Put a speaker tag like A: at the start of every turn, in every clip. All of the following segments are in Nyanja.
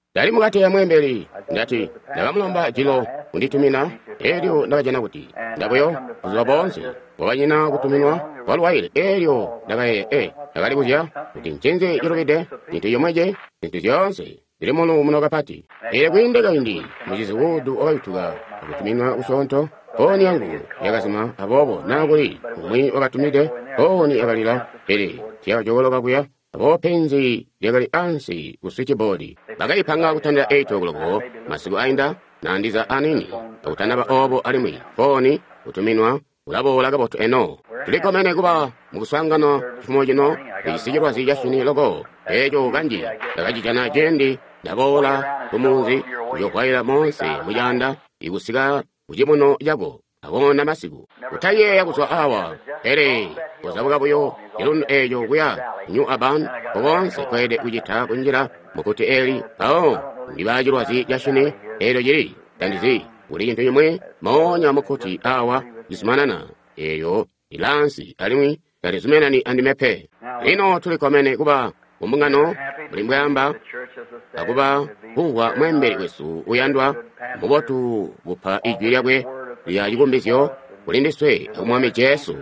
A: dali mukati ya mwemberi ndati ndakamulomba jilo kunditumina elyo ndakajana kuti ndapoyo kuziwa bonse wawanyina kutuminwa waluwaile elyo ndakaye ndakali kuzya kuti mchenze iropite zinthu yomweje zinthu zonse zili muno munokapati kwindeka indi muchizi wudu wakayithuka akutuminwa usonto oni yangu yakazima apopo nakuli umwi wakatumide oni akalira chiyaka chokoloka kuya apo penzi lyakali ansi ku switchboard bakayipanga kuthandira 8 okuloko masiku ainda nandiza anini akutanapa opo alimwi foni kutuminwa kulabola kapoto eno tulikomene kuba mukusangano chifumo chino ichisikirwa zija shini loko echo kanji ndakachitana chendi ndabola kumuzi kuchokwayira monse mujanda ikusika kuchimuno jako akona masiku kutayeya kuswa awa kuzabukabuyo ilunu ejo kuya nyu aban konse kwede kujita kunjira mukuti eli ndibajirwa zija shini elo jiri tandizi uli chintu yomwe maonya mukuti awa jisimanana eyo ilansi alimwi katizumenani andimepe lino tulikomene kuba umbungano buli mbwayamba akuba huwa mwemberi wesu uyandwa mubotu bupha ijwi lyabwe lyachikumbizyo kulindiswe akumwami Jesu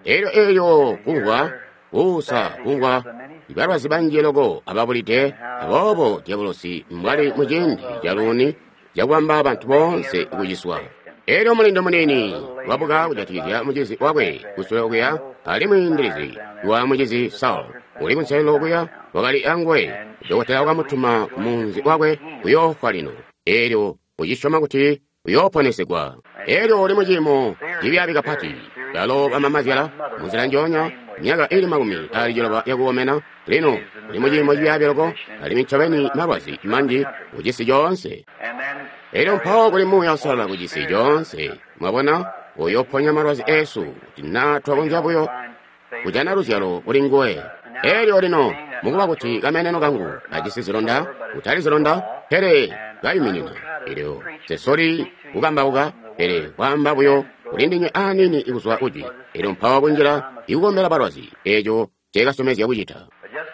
A: eyo kuwa usa kuwa ibalwa zibanje loko ababulite abobo diabolosi mwali mujindi jaluni jakwamba abantu bonse ikujiswa ero mulindo munini wabuka kujatirizya mujizi wakwe kusula okuya ali mwindirizi wa mujizi Saul uli kunselo okuya wakali angwe dokotela wakamutuma munzi wakwe kuyofa lino ero kujishoma kuti kuyoponesegwa ero uli mujimo jibyabika pati lalo amamazyala munzira njonya myaka ili makumi alijoloba yakuwomena lino uli mujimo jibyabiroko ali michoveni malwazi manji kujisi jonse ero mphawo kuli muya osala kujisi jonse mwabona uyoponya malwazi esu tinatwa kunjabuyo kujana luzyalo uli ngowe elyo lino mukuba kuti kameneno kangu ajisi zilonda utali zilonda kayiminina ilyo sesori ukambauka kwamba buyo ulindinye anini ikuzwa uji ilo mphawa kunjira ikukombera balwazi ejo chekasomezi yakuchita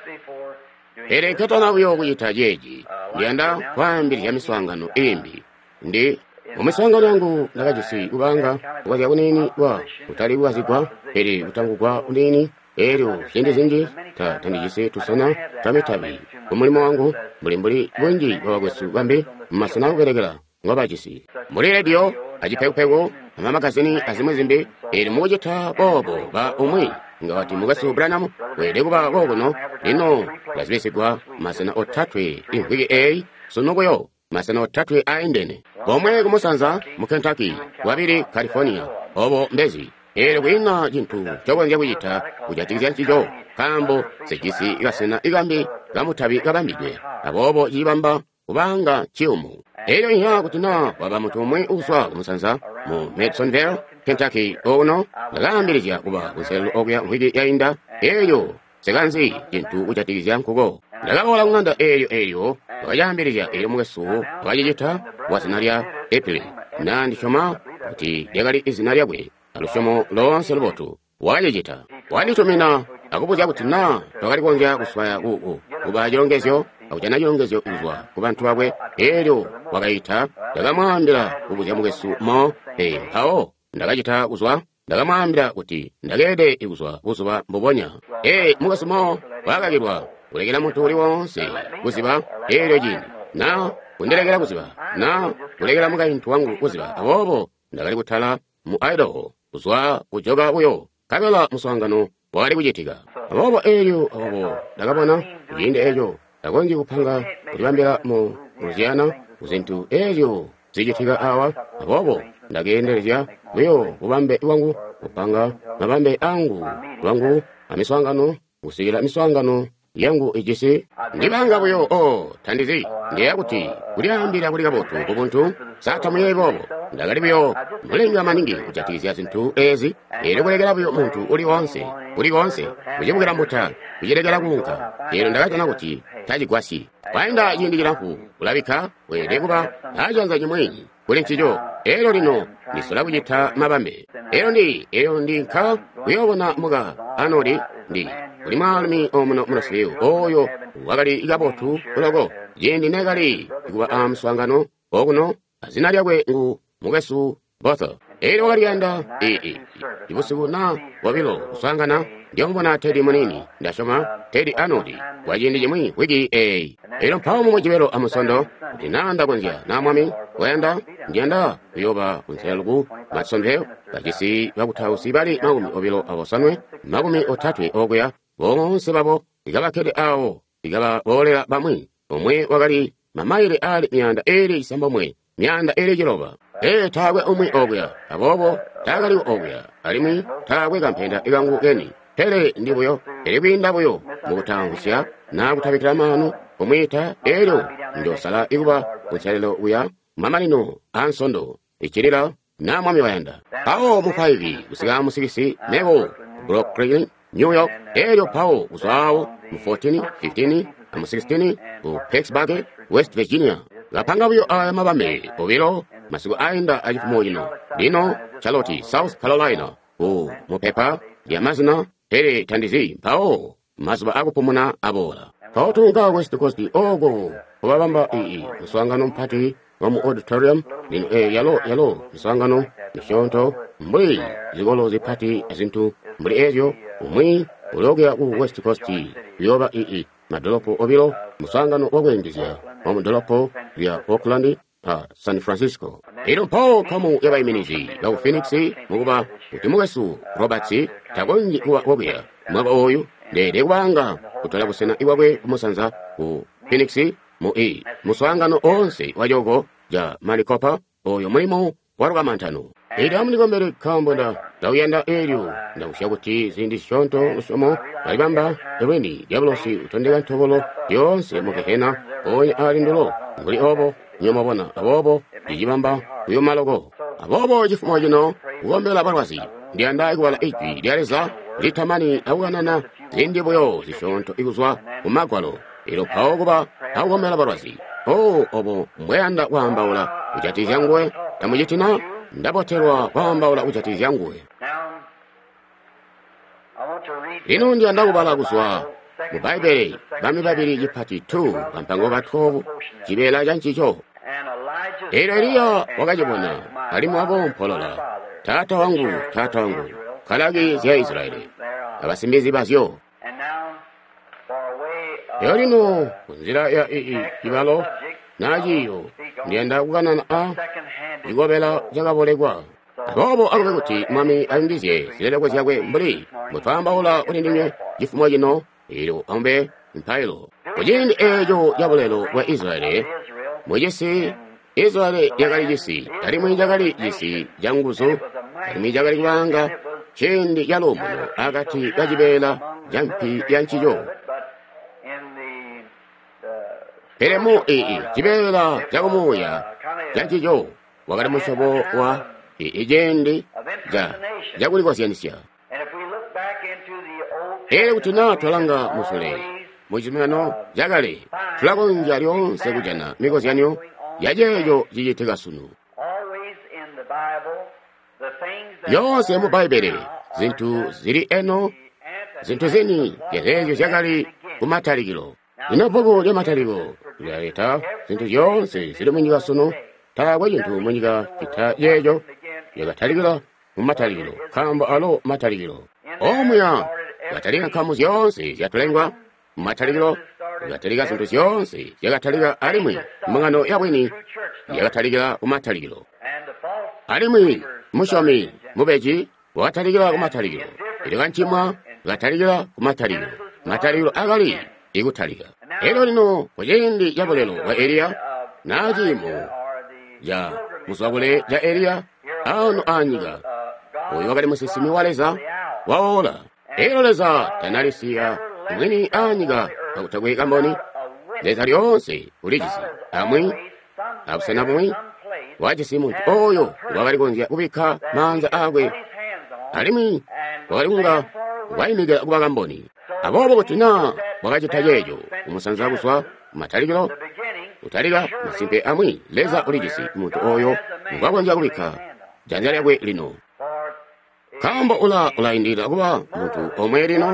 A: ketana buyo kuchita jeji ndiyanda kwambiri ya miswangano imbi ndi mumiswangano yangu ndakajisi ubanga ukazya kunini wa utali wazigwa utangugwa unini elyo zinji tandijise tusana tamitabi umulimo wangu mulimbuli bwenji wawagwesu bambi mmasana kugeregera ngwabajisi muri radio ajipekupeko amamakazini azimwezimbi ili mujita bobo ba umwi ngawati mugasu Branham wede kuba gogono lino lazibesigwa masana otatwe inhwigi sonogoyo masana otatwe aindene omwe kumusanza mu Kentucky wabiri California obo mbezi kwina jintu chobonja kujita kujatikizya nchijo kambo sejisi ikasena igambi gamutabi gabambidwe abobo jibamba kubanga chiumu iha kutina waba mutumwe uswa kumusanza mu Madisonville Kentucky ono nagambirija kuba kunselo okuya nhwigi yainda sekanzi jintu kujatikizya nkugo ndagabola nganda elyo wajambirija mwesu wajijita wasinalya April nandishoma kuti yagali izina lyabwe alushomo lonse lubotu wajijita walitumina akubuza kuti tokali konja kuswaya kuku kuba jilongezyo akujana jilongezyo uzwa kubantu babwe elyo wakayita ndakamwambira kubuza mwesu mo mphawo ndakachita kuzwa ndakamwambira kuti ndakede ikuzwa kuzuba mbubonya mwesu mo wakakidwa kulekera mutu uliwonse kuziba elyo jini kundirekera kuziba kulekera mukayinthu wangu kuziba abobo ndakali kuthala mu Idaho kuzwa kujoga uyo kabela muswangano wali kujitika abobo elyo ndakabona kujinde elyo ndakonji kupanga kulibambira mu Louisiana kuzintu elyo zijitika awa abobo ndagendereza uyo kubambe wangu kupanga mabambe angu wangu amiswangano kusikira miswangano yangu ijisi ndibanga buyo tandizi ndiyakuti kuliambira kuli kabotu kubuntu satamuye bobo ndagali buyo mulinga maningi kujatikizya zinthu ezi kulekera buyo muntu uli wonse kujibukira mbuta kujirekera kunka ndakachana kuti tajigwasi waenda yindikiraku kulabika wede kuba ajanza nyimwenyi kuli nchijo lino nisula kujita mabambe ndi nkha kuyobona muga anodi ndi uli mwalimi omuno munasiyo oyo wagali igabotu ulogo yendi negali iguba amuswangano oguno azina lyagwe ngu mugesu botha ero walyanda ibusibu na wabilo uswangana ndiombona Teddy munini ndashoma Teddy Arnold wajendi jimwi wigi ero mpawo mumujibero amusondo ndinanda gonzia na mwami wayanda ndianda kuyoba kunselugu matsondeo bakisi bakutausi bali magumi obilo abosanwe magumi otatwe ogoya bonse babo igabakede awo igaba bolera bamwi omwe wagali mamaire ali myanda eri isamba mwe myanda eri jiroba tagwe omwe ogoya abobo tagali ogoya alimi tagwe gampenda igangu geni hele ndibuyo ebinda buyo mubutangusya na kutabikira manu omwita ero ndosala iguba kuchalelo uya mamalino ansondo ikirira na mwami wayanda awo mufaivi usiga musigisi nebo Brooklyn New York ero pawo usawo mu 14 15 mu 16 mu Pittsburgh West Virginia lapanga buyo amabame obiro masigo ainda ajifumoyino dino Charlotte South Carolina mu pepa ya mazina ere tandizi pawo masiba agupumuna abola pawo tunga West Coast ogo obabamba muswangano mpati mu auditorium dino yalo muswangano mishonto mbuli zigolo zipati ezintu mbuli ezo umwi ulogera ku West Coast yoba madolopo obiro muswangano ogwengizya mu dolopo ya Oakland San Francisco ero pawo kamu yabayiminiji ya Phoenix muba utimugesu Roberts tagonyi kuwa obya mwaba oyo ndede wanga kutola busena iwabwe kumusanza ku Phoenix mu muswangano onse wajogo ja Maricopa oyo mulimo waruga mantano ida mnigombere kambonda dawiyanda eryo ndawushaguti zindi shonto musomo balibamba eweni diablosi utondega ntobolo yonse mukehena oye alindulo nguli obo nyomabona abobo dijibamba uyo malogo abobo jifumo jino ugombela barwasi ndianda igwala ipi diareza litamani awanana zindi boyo zishonto iguzwa umagwalo ilo paogoba agombela barwasi obo mwenda wambawula ujatizi yangwe tamujitina ndaboterwa wambawula ujatizi yangwe lino ndianda kubala guswa mu Bible bami babiri jipati 2 bampango batwobu jibela janchicho Eliya wakajibona alimu abo mpolola tata wangu kalagi ya Israeli abasimbizi basyo Yorino kunzira ya ibalo najiyo ndienda kuganana igobela jagabolegwa abobo agobekuti mami aindize silelekwe syagwe mbuli mutwambawula ulindimye jifumo jino ilo ambe mpailo kujindi ejo jabolelo wa Israeli mujesi Israeli yagali jisi alimu jagali jisi janguzo alimu jagali kubanga chendi yalomuno agati gajibela jampi yanchijo Peremu jibela jagomoya janchijo wakati mushobo wa ejendi jaguli kwa siyanisya kutina tolanga musule mujimano jagali tulagonja lyonse kujana migozi yanyo yajeyo jiyitega sunu yonse mu Bible zintu ziri eno zintu zeni yajeyo jagali kumataligilo inapogo lya mataligo yaleta zintu yonse ziri munyiga sunu tagwa jintu munyiga kita yeyo yagataligilo mu mataligilo kamba alo mataligilo omuya gataliga kamuzi yonse yatulengwa mu mataligilo gataliga zintu yonse yagataliga alimwe mangano yabweni yagataliga mu mataligilo alimwe mushomi mubeji wataliga mu mataligilo iliganchimwa gataliga ku mataligilo agali igutaliga ero lino kujindi yabolelo wa Eliya najimu ya muswagule ja Eliya ano anyiga oyo wagali musisimi waleza waola ero leza tanalisiya mwini anyiga akutagwe kamboni leza lyonse ulijisi amwi abusena bumwi wajisi muntu oyo wagali gonzia kubika manza agwe alimi wagalunga waimiga kuba kamboni abobo kutina wakajitajejo umusanza guswa mataligilo utaliga masimpe amwi leza ulijisi muntu oyo wagonja kubika janjali yagwe lino kambo ula indira kuba muntu omwe lino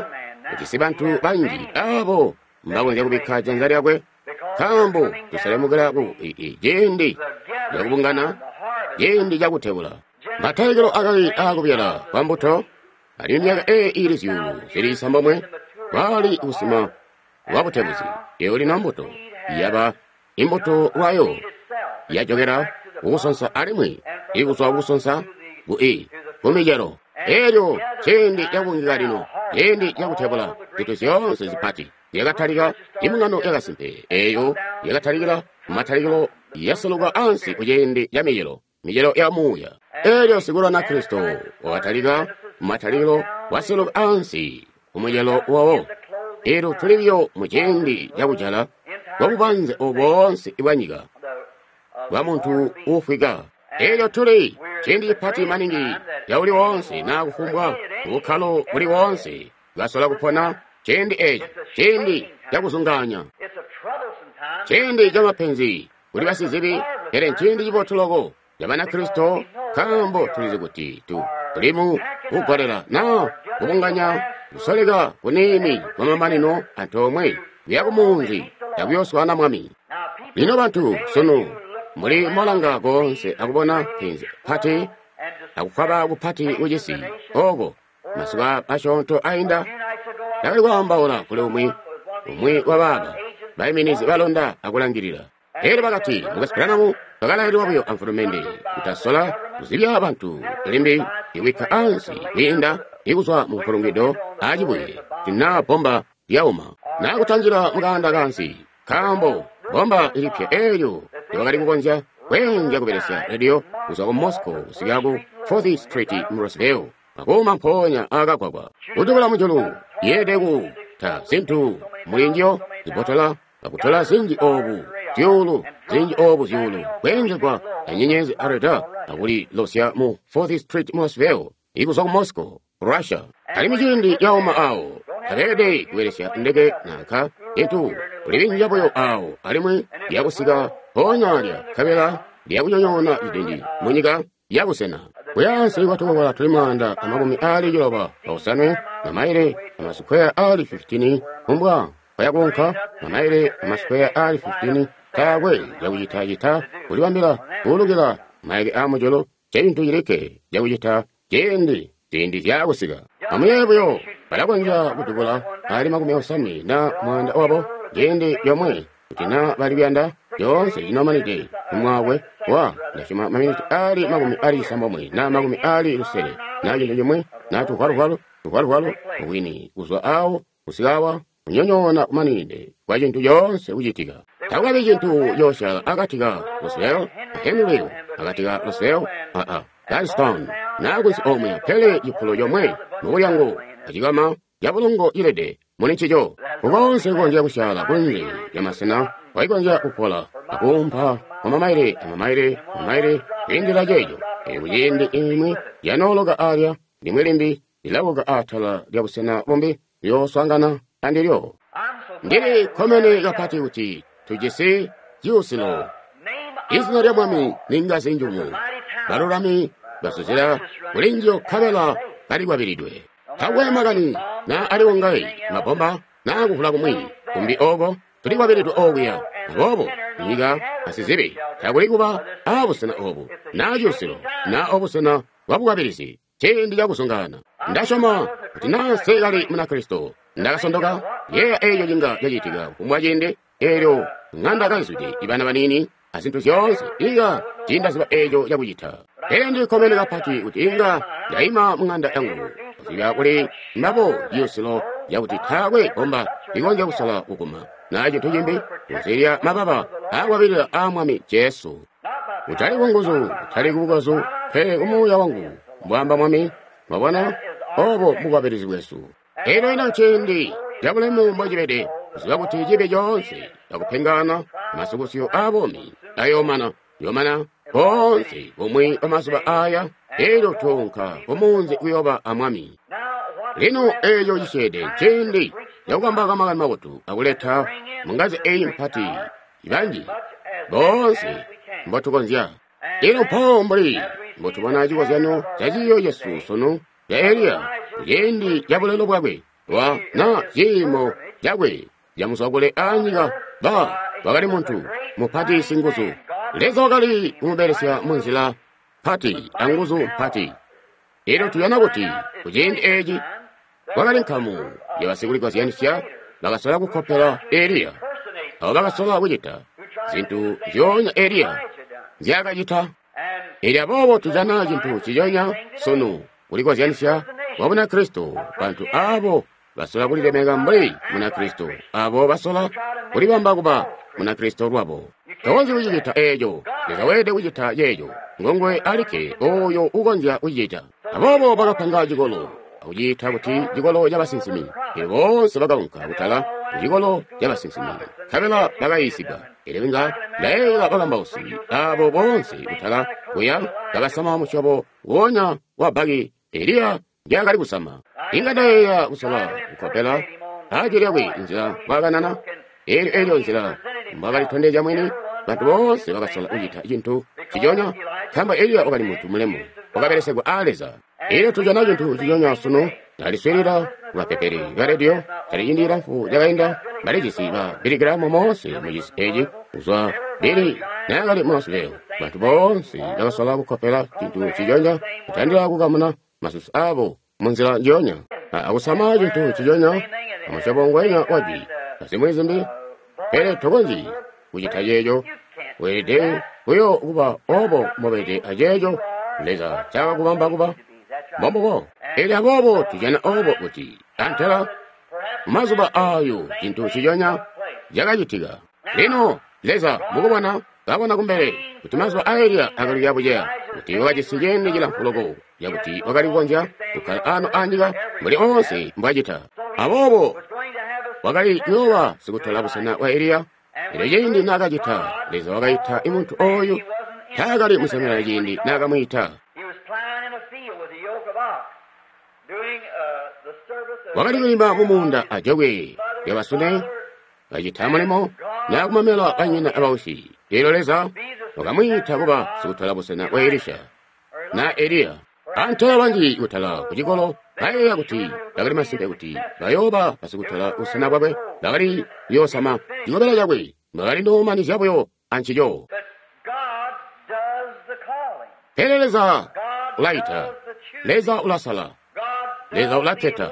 A: kuti bantu banji abo mbagonja kubikha dzanja lyakwe khambo tusalemukirako jendi yakubungana jendi jakuthekula mathayikilo akali akupyala kwa mbuto ali myaka ili ziyulu zili sambomwe wali usima wakuthekuzi iyo lina mbuto yaba imbuto wayo yachokera ukusonsa alimwe ikuswa ukusonsa kumijero elyo chendi yakungika lino jendi yakuthekula zinthu zonse zipati yakathalika imung'ano yakasimpe eyo yakathalikira mathalikilo yasuluka ansi kujendi ya mijero yamuya elyo sigula na Kristo wakathalika mathalikilo wasuluka ansi kumujero wawo ero tulibyo mujendi yakujala wabubanze obonse ibwanyika wa muntu ufika elyo tuli jendi ipati maningi ya uli wonse na kufumbwa ukhalo uli wonse gasola kupona jendi ejo jendi yakuzunganya jendi jamapenzi kuli basizibi ere jendi jibotoloko yabana Kristo kambo tulize kuti tulimu kukolera na kubunganya kusoleka kunini kwamamanino antomwe yakumunzi yakuyoswana mwami lino bantu sono muli molanga konse akubona penzi pati akukhaba kupati ujesi ogo masuka pashonto ainda yakali kwambaula kule umwi wa baba baiminizi balonda akulangirira ero bakati mukasipiranamu bakalahiri wabuyo amfulumende kutasola kuzibya abantu limbi iwika ansi winda ikuswa mupulungido ajibwe tina bomba yauma nakutanjira mukanda kansi kambo bomba ilipya elyo yawakali kukonja kwenja kuperesya radio kuswa ku Moscow kusigaku 4th Street mu Roosevelt akuma mponya akakwakwa utukula mujulu yedeku ta zinthu mulinjo zibotola akutola zinji obu ziulu kwenjekwa anyenyezi areta akuli losya mu 4th Street mu Roosevelt ikuswa ku Moscow Russia ali mijindi yauma awo alede kuweresya ndege nanka etu ulivinjaboyo awo alimwe yakusika ponyalya kabela lyakunyonyona idindi munyika yakusena kuyansi watuwala tulimanda amakumi ali joloba pausanwe mamaire amasikwea ali 15 umbwa payakonka mamaire amasikwea ali 15 kagwe yakujitayita kulibambila kulukila maike amujolo chintu ileke yakujita jendi yakusika amuyeboyo palakonja kutukula ali makumi ausani na mwanda wabo jendi yomwe kutina balibyanda yonse inomanite umwawe wa ndashima maminiti ali makumi ali sambomwe na makumi ali lusele na jindu yomwe na tukwalu uwini uzwa awo usigawa unyonyona kumaninde kwa jintu yonse ujitika takukabe jintu yosha akatika Roosevelt Henry akatika Roosevelt Galveston na kwisi omwe pele yipulo yomwe mukulyango achikama yapulungo ilede munichijo kukonse konja kushala kunzi yamasena waikonja kupola akumpa amamaire indila jejo ebujendi imwe yanologa alya limwelimbi ilawoga atala lyabusena bombi lyoswangana andilyo ndili komene kapati uti tujisi jiusilo izina lya mwami ningazi njumu balulami basuzira kulinjo kabela kali wabiridwe tawe magani na aliwongai mabomba na kufula kumwi kumbi ogo tuli wabiridwe oguya ngobo niga asizibi takulikuba abusena obu na jiusilo na obusena wabuwabirisi chendi yakusungana ndashoma kuti nanse gali muna Kristo ndakasondoka yeya eyo jinga yajitiga kumwajende elyo ng'anda kansuje ibana banini azinthu zonse iga jinda ziba ejo yakujita endi komene kapati kuti inga daima mng'anda yangu ziba kuli mabo yosilo yakuti thakwe bomba ikonja kusala ukuma naje tujimbi kuziria mababa awabirira amwami Yesu utali kunguzu utali kubugazu pe umuya wangu mbwamba mwami mabona obo mugabirizi wesu eno ina chendi yabulemu mwajibede zibakuti jibe jonse yakupengana masukusio abomi yomana bonse omwe amasuba aya ero tonka omunzi kuyoba amwami lino eyo yishede chendi yakugambaka magani mabutu akuleta mungazi eyi mpati ibanji bonse mbotukonzya lino pomboli mbotubona chikozyano chachiyo Yesu sono ya Eliya yendi yabulelo bwabwe wa na jimo jagwe jamusogole anyiga ba wakali muntu mupati singuzu leza wakali umuberesya munzila pati anguzu pati ero tuyana kuti kujendi eji wakali nkamu yawasiguli kwa siyanisya bakasola kukopela Eliya abo bakasola kujita zintu zyonya Eliya zyakajita Eliya bobo tujana zintu chijonya sonu kuliko siyanisya wabuna Kristo bantu abo basola kulilemega mbuli muna Kristo abo basola kulibamba kuba muna Kristo lwabo tozi ujita ejo lezawede ujita yejo ngongwe alike oyo ugonja ujita abobo bakapanga jigolo ujita kuti jigolo y'abasinsimi bose bagaunka utala jigolo y'abasinsimi kabela bagayisiga elebenga leela bagambausi abo bonse utala oya bagasama muchobo wonya wabagi Eliya yakali kusama ingadaya usala ukopela ajiriwe inzira baganana elyo nzira mbagali tondeja mwini bantu bose bagasola ujita ijintu chijonya kamba Eliya okali muntu mulemu okaberesegwa aleza ero tujana jintu chijonya sono aliswerera wapeperi garedio kaliyindira fu jagainda balejisiba biligramo mose mujisi eji uzwa bili nagali mose leo bantu bonse bagasola ukopela jintu chijonya utandira kugamuna masusu abo munzira njonya akusama jintu chijonya amushabongwenya waji asimwezi mbi pere togonji ujita yejo wede uyo kuba obo mobede ajejo leza chaga kubamba kuba bobo ele abobo tujana obo kuti antara mazuba ayo jintu chijonya jagajitiga lino leza mugubana gabona kumbere kuti mazuba ayeria agari yabuja kuti waje sijende jila mfulogo yabuti wakali gonja ukala ano anjiga muri onse mbajita abobo wakali yowa sikutolabu sana wa Eliya Ilejindi nakajita leza wakaita imuntu oyo tagali musemera jindi nakamwita wakali kuimba mumunda ajogwe yabasune kajita mulimo nakumamela anyina abausi lero leza wakamwita kuba sikutolabu sana wa Elisha na Eliya antala banji utala kujigolo baye kuti bagari masite kuti bayoba basikutala usana bwabe bagari yosama jigobela jagwe bagari no mani jaboyo anchijo peleleza ulaita leza ulasala leza ulateta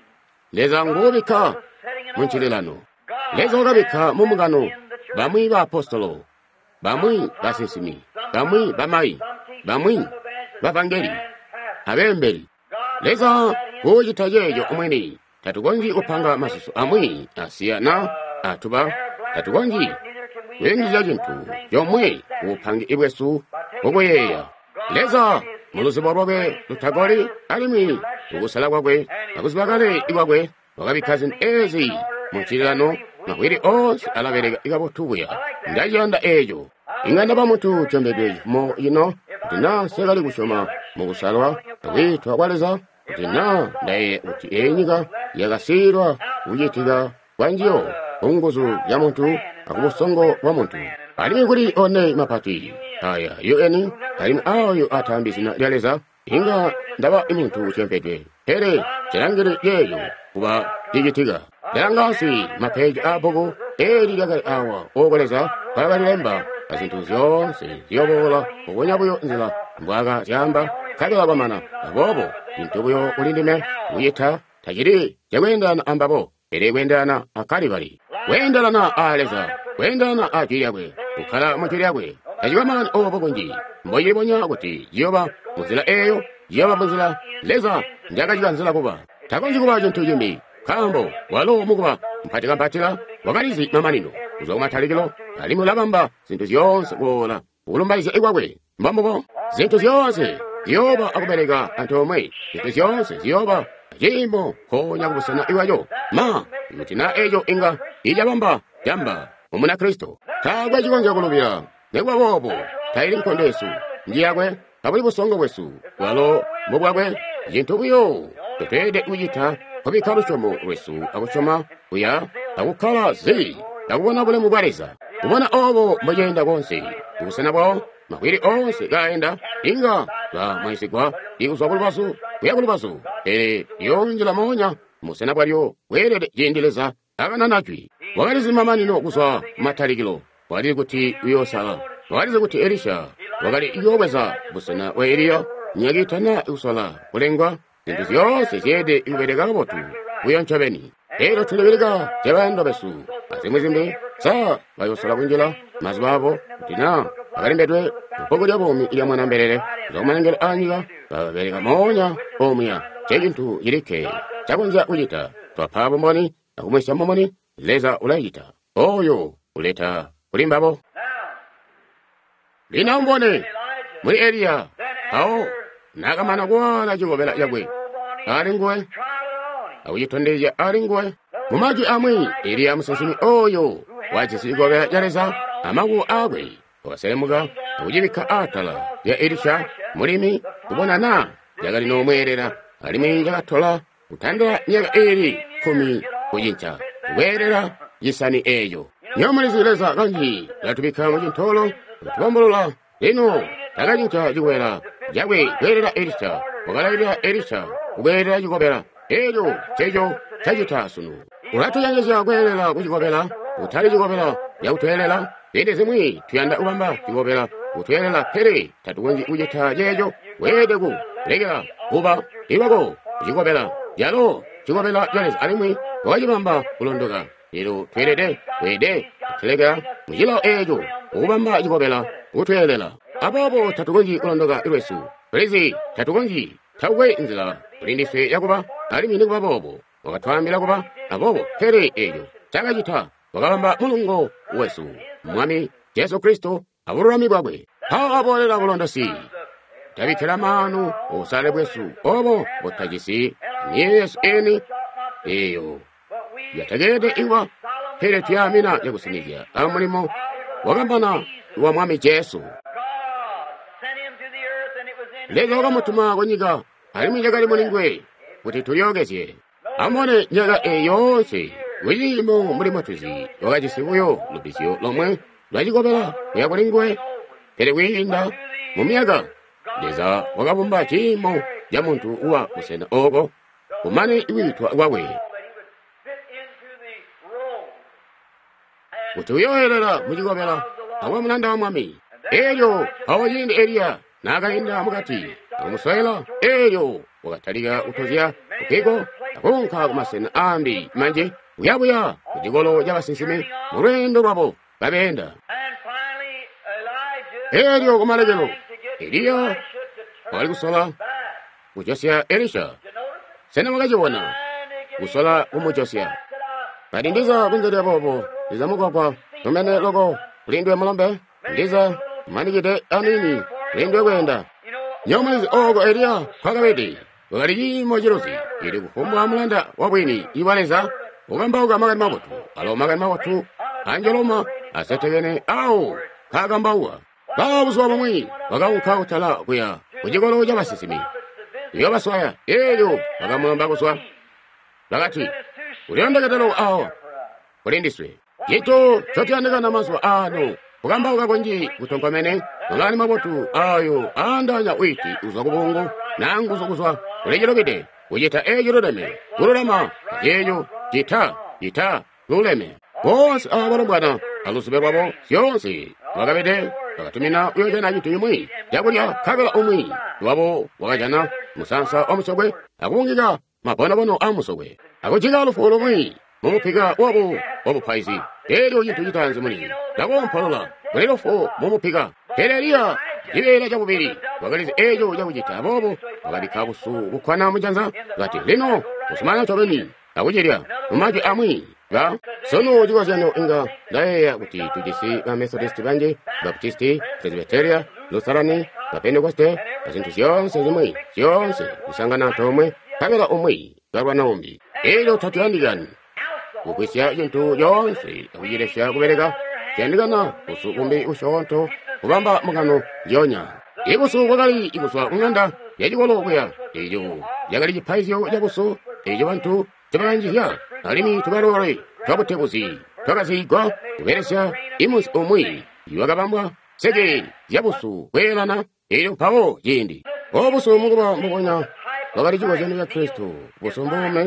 A: leza ngubika munchilelano leza ugabika mumugano bamwi ba apostolo bamwi basisimi bamwi bamai bamwi bavangeli abembeli leza ujita yeyo umweni tatugonji upanga masusu amwi asiya na atuba tatugonji wengi za jintu yomwe upangi ibwesu ogweyeya leza muluzibo rwabe lutagori alimi ugusala gwagwe aguzibagale igwagwe wagabikazi ezi munchilano mahwiri onsi alaberega igabotubuya ndajanda ejo inganda bamutu chombebe mo ino dina segali gushoma mu gusalwa witwa waleza dina naye uti enyiga yagasirwa uyitiga wanjiyo unguzu ya muntu akubusongo wa muntu ali kuri one mapati aya UN kalimu ayo atambisina lyaleza inga ndaba imuntu chempedwe here chirangire yeyo kuba digitiga yangasi mapeji abogo eri yagali awa ogoleza bagalemba azintu zonse ziyobola obonyabuyo nzila mbwaga yamba kabela bamana abobo intubuyo ulindime uyita tajiri jagwendana ambabo ere wendana akali bali wendana aleza wendana ajiyagwe ukala mutiyagwe tajibamani obogonji mboye bonya kuti yoba muzila eyo yoba muzila leza njagajiga nzila kuba tagonji kuba jintu jimbi kambo walo mukuba mpatira wakalizi mamanino uzoma talikilo alimu labamba zintu zionse kuona ulumbaiza igwagwe mbambo zintu zionse yoba akubereka antomwe zintu zionse yoba jimbo konya kubusana iwayo ma mutina ejo inga ijabamba yamba umuna Kristo tagwa jigonja kulubira negwa bobo tairi nkondesu njiyagwe kabuli busongo bwesu walo mubwagwe zintu buyo tutede ujita kubikaruchomo wesu akuchoma uya akukala zi akubona bule mubareza ubona obo mugenda gonse ubusana bwo mahwiri onse gaenda inga ba mwisigwa ikuzwa kulubasu kuya kulubasu yonjila monya musena bwalyo bwerere yendeleza akana nachwi wakalizimamani kuswa matalikilo walili kuti uyosala walize kuti Elisha wakali iyobweza busena wa Eliya nyagitana usala kulengwa zintu zyose zyede ibereka botu uyonchabeni ero tulebereka jabando besu azimwezimbe sa bayosala kunjila mazibabo tina akalimbetwe mpoko lya bomi ilya mwana mbelele zokumanengela anyika babereka monya omuya chekintu yilike chakunja uyita twapabo mboni akumwesha momoni leza ulayita oyo uleta kulimbabo lina umbone muri Eliya awo nakamana kuwala chikopela chakwe alingwe awuyitondeja alingwe mumaji amwi Eliya musasimi oyo wachisikopela chaleza amaku akwe wakaselemuka akujibika atala ya Elisha mulimi kubonana yakali nomwerera alimi yakatola kutandala nyaka 10 kuyincha kuwerera yisani eyo nyomalizileza kanji latubika muchintolo kutubambulula lino takachincha chikwera jakwe kuwerera Elisha wakalayira Elisha kuwerera chikopela eyo checho chachita sunu ulatuyanyesha kuwerera kuchikopela utali chikopela yakutwelela ende zimwi tuyanda ubamba chikopela utwelela pere tatukunji ujita jejo wedeku legela uba iwako chikopela yalo chikopela janes alimwi wajibamba kulondoka lero twerede wede tulegela mujilo ejo ubamba chikopela utwelela apopo tatukunji kulondoka ilwesu prezi tatukunji tawwe inzila ulindiswe yakuba alimi nikuba bobo wakatwambila kuba apopo pere ejo chakachita wakabamba mulungu wesu mwami Yesu Kristo abululami bwabwe abolera bulondosi tabikira manu usale bwesu obo otajisi ni Yesu eni eyo yatagede iwa pere tyamina yakusinija amulimo wakambana wa mwami Yesu leza wakamutuma konyiga alimi nyagali mulingwe kuti tuyogezye amone nyaga eyose wiyimo mulimo tuzi wakachisibuyo lubisyo lomwe lwachikopela yakulingwe pere wiyinda mumiyaga leza wakabumba chimo ja muntu uwa kusena oko kumane iwitwa wawe kuti uyoherera muchikopela awe mulanda wa mwami eyo awayinde Eliya nakayinda mukati amusoela eyo wakatalika utozya ukiko akunka kumasena ambi manje uyabuya kuchikolo ja basinsime mulwendo lwabo babenda eyo kumalekelo Eliya wali kusola kuchosya Elisha sena wakachibona kusola kumuchosya kati ndiza kunzerya popo ndiza mukokwa tumene loko kulindwe mulombe ndiza manikite anini kulindwe kwenda nyomwezi oko Eliya kwakapete wakali yimo chilosi ili kufumbwa mulanda wabwini iwaleza ukambauka makati makotu alo makati makotu anjoloma asetekene awo kakambauwa babuswa bamwi wakaunka utala kuya kuchikolo cha basisimi iyo baswaya eyo wakamwamba kuswa bakati uliondeketelo awo ulindiswe chito chotyandikana maswa ano ukambauka konji kutonkomene ngani makotu ayo andanya witi uzwa kubungu nangu zokuswa ulejilobide ujita ejilodeme ululama yeyo jita luleme bose abalobwana alusube bwabo syonse wakabede wakatumina uyojana jitu imwi jakulya kabela umwi wabo wakajana musansa omusogwe akungika mabonabono amusogwe akuchika olufulo mwi mumupiga wabo paisi ero jitu jitanzi muni nakompolola mulilofo mumupiga Eliya ibera jakubiri wakalize ejo jakujita bobo wakabika busu bukwana mujanza gati lino usumana chobeni akujirya mumaji amwi ga sono jiwajano inga daeya kuti tujisi ba Methodist banje Baptisti Presbyteria Lutherani ba Pentecoste azintu syonse zimwe syonse usangana tomwe kabela umwi garwa naombi ejo tatuyandikani ukwisya jintu yonse akujiresya kubereka kyandikana usukumbi ushonto kubamba mukano yonya ikusu wakali ikuswa kunganda yachikolo kuya ejo yakali chipaisyo chakusu ejo bantu chabanjihya alimi tubalole twakutekusi twakazigwa kuberesya imusi omwi iwakabambwa seke yabusu kwelana ejo pawo yindi obusu mukuba mukonya wakali chiko chenu ya Kristo busumbume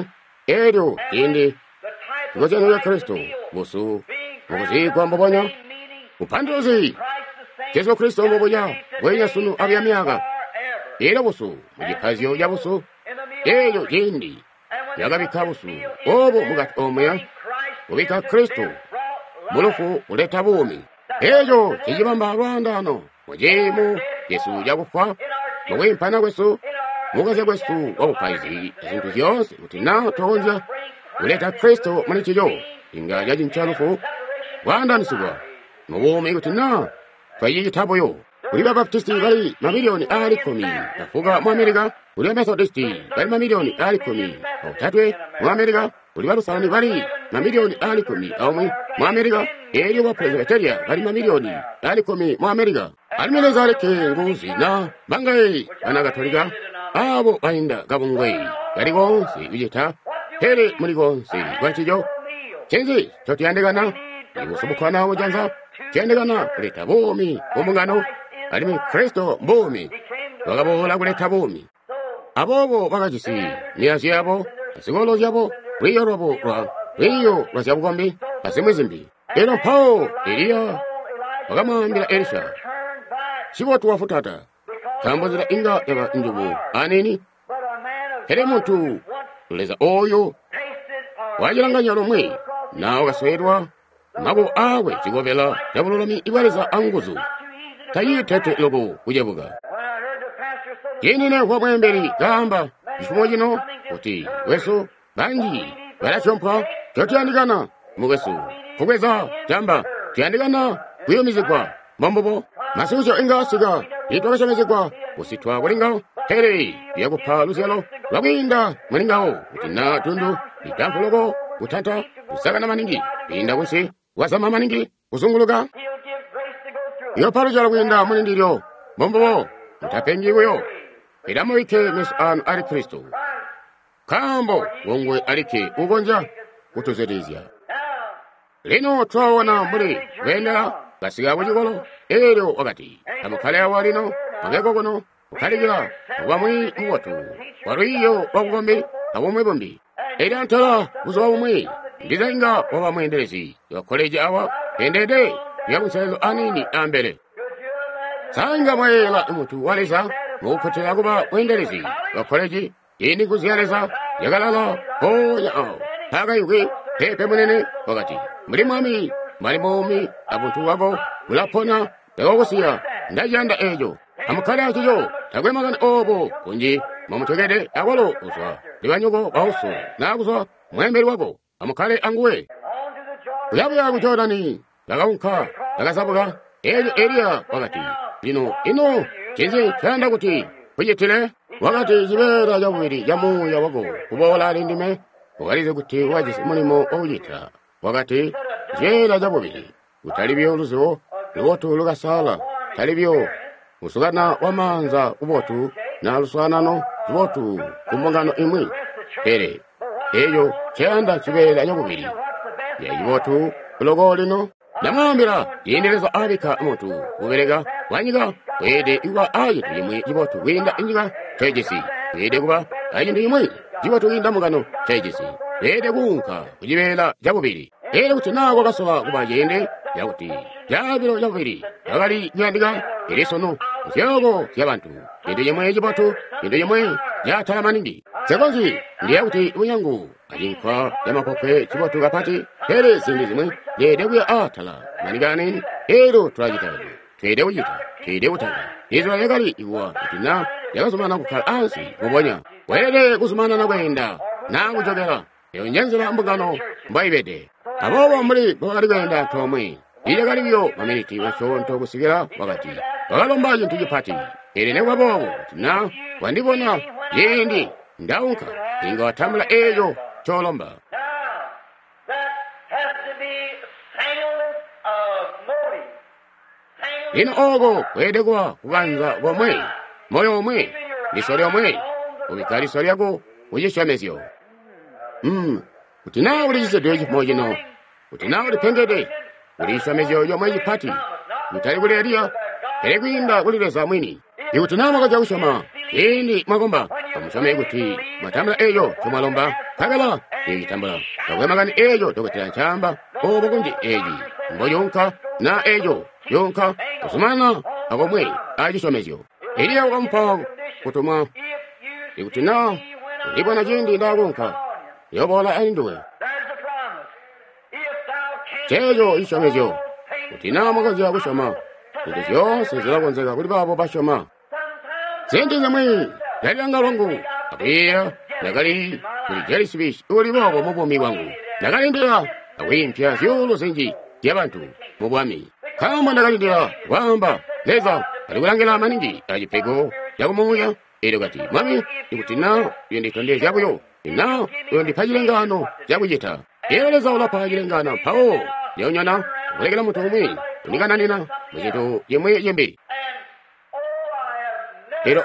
A: eryo indi ngochano Kristo busu mukuzikwa mbobonya upanduzi Yesu Kristo mbobonya wenya sunu abya myaka era busu mujipazio ya busu eryo indi yagabika busu obo mugati omuya ubika Kristo mulufu uleta bumi eryo kijibamba Rwandano mujemu Yesu yakufa muwimpana kwesu mugaze kwesu obupaizi ezintu byose utina tonja uleta Kristo manichiyo inga yaji nchalufu wandanisibwa mubumi utina twayigitaboyo uli Baptisti bali mamilioni ali 10 nafuga mu Amerika uli Methodisti bali mamilioni ali 10 otatwe mu Amerika uli Baluthani bali mamilioni ali 10 aumwe mu Amerika eryo wa Presbyteria bali mamilioni ali 10 mu Amerika alimeleza aleke nguzi na bangai anagatolika abo ainda gabungwei gali gonsi ujeta hele muri gonsi gwachijo chenzi totiyandegana ibusubukana ojanza kyendegana kuleta bumi omungano alimi Kristo bumi wagabola kuleta bumi abobo bagajisi niasi yabo sigolo yabo wiyorobo wa wiyo wasyabugombi asimwizimbi ero pao Eliya wagamambira Elisha siwotu wafutata kambozera inga eba injubu anini hele muntu leza oyo wajiranganya lomwe nawo gaswedwa mabo awe chigobela yabulolomi ibaleza anguzu tayitete lobo kujebuga yenene wabwemberi gamba ishumojino uti weso banji barachompa totiyandikana mugesu kugweza jamba tiyandikana kuyomizikwa mambobo masuso ingasiga itokashemezekwa usitwa kulinga hele yakupa lusyalo lwagwinda mwalingawo utina tundu itampulogo utata usagana maningi inda wese wasama maningi kuzunguluka iyo palo jala kwinda munindiryo mambobo mutapenjiweyo idamo ike mesu anu ali Kristo kambo wongwe alike ugonja kutuzedizya lino twawona muli wendela basiga wajigolo eryo wakati amukale awalino agegogono ukaligira wamwi muwatu waruiyo wakugombi awomwe bombi era ntala uzo wamwe ndizainga wabamwe endelezi yakoleje awa endede yabusezo anini ambele sanga mwela umutu waleza mukutela kuba wendelezi yakoleje ini kuzyaleza yagalala hoya ao hagayuge pepe munene wakati muri mwami mali bomi abuntu wabo mulapona ewogusiya ndajanda ejo amukale akijo tagwemagana obo kunji mamutegede awolo uswa libanyogo bauso naguswa mwemberi wabo amukale anguwe kuyabuya kuchodani lagaunka lagasabuga ejo Eliya wakati ino chenze kyanda kuti kuyitile wakati jibera jabwiri jamu yawago kubola lindime wakalize kuti wajisi mulimo owuyita wakati jela jabubiri utalibyo luzo luwotu lugasala talibyo usugana wamanza ubotu na luswanano ubotu kumbongano imwi ere eyo kyanda kibera jabubiri ya ubotu ulogolino namwambira yendeleza abika umutu uberega wanyiga wede iwa ayitu imwe ibotu winda inyiga tegesi wede kuba ayindu imwe ibotu winda mugano tegesi wede gunka kujibera jabubiri era kuti nawo gasoba kuba yende yakuti yabiro yabiri yagali yandiga eresono kyogo yabantu ende yemwe jibato ende yemwe yatala manindi sekonzi ndiye kuti unyangu ajinkwa yamakope chibato gapati ere sindizimwe yedebwe atala manigane ero twajitale twede utanga yezo yagali iwa kutina yagasomana kukala ansi mubonya wele kusumana na kwenda nangu jogera yonjenzera mbugano mbaibede abobo muri bagaligenda tomwe iyagalibyo maminiti washonto kusigira wakati bagalombaje ntujipati erene wabo na wandibona yendi ndaunka inga watambula eyo cholomba ino ogo wedegwa kubanza bomwe moyo omwe lisori omwe ubikali sori yago ujishwamezyo utina ulijize doji moja no utina ulipengede ulishwamezyo yomwe jipati utali kuleria elegwinda kulileza mwini utina mwakaja ushama indi magomba kamushame guti matambula eyo chumalomba kagala yitambula akwemagani ejo tokotera nchamba obukundi eji mbo yonka na ejo yonka kusumana akomwe ajisomezyo eliya ukampa kutuma ikutina ndibona jindi ndagonka yobola ainduwe chejo isomezyo kutina mukazi akusoma kuti vyonse zilakonzeka kuti babo bashoma zindi zamwe yaliyanga lwangu akwiya nakali kuli jelisibisi uli babo mubwami wangu nakalindira akwimpya vyolo zinji vyabantu mubwami kama nakalindira wamba leza alikulangira maningi ajipego yakumuya ero kati mami ikutina yenditonde vyakuyo ina yondipajilengano vyakuyita eleza ulapajilengana pawo yonyana kulekela mutu umwe unikananina muzitu yemwe yembe ero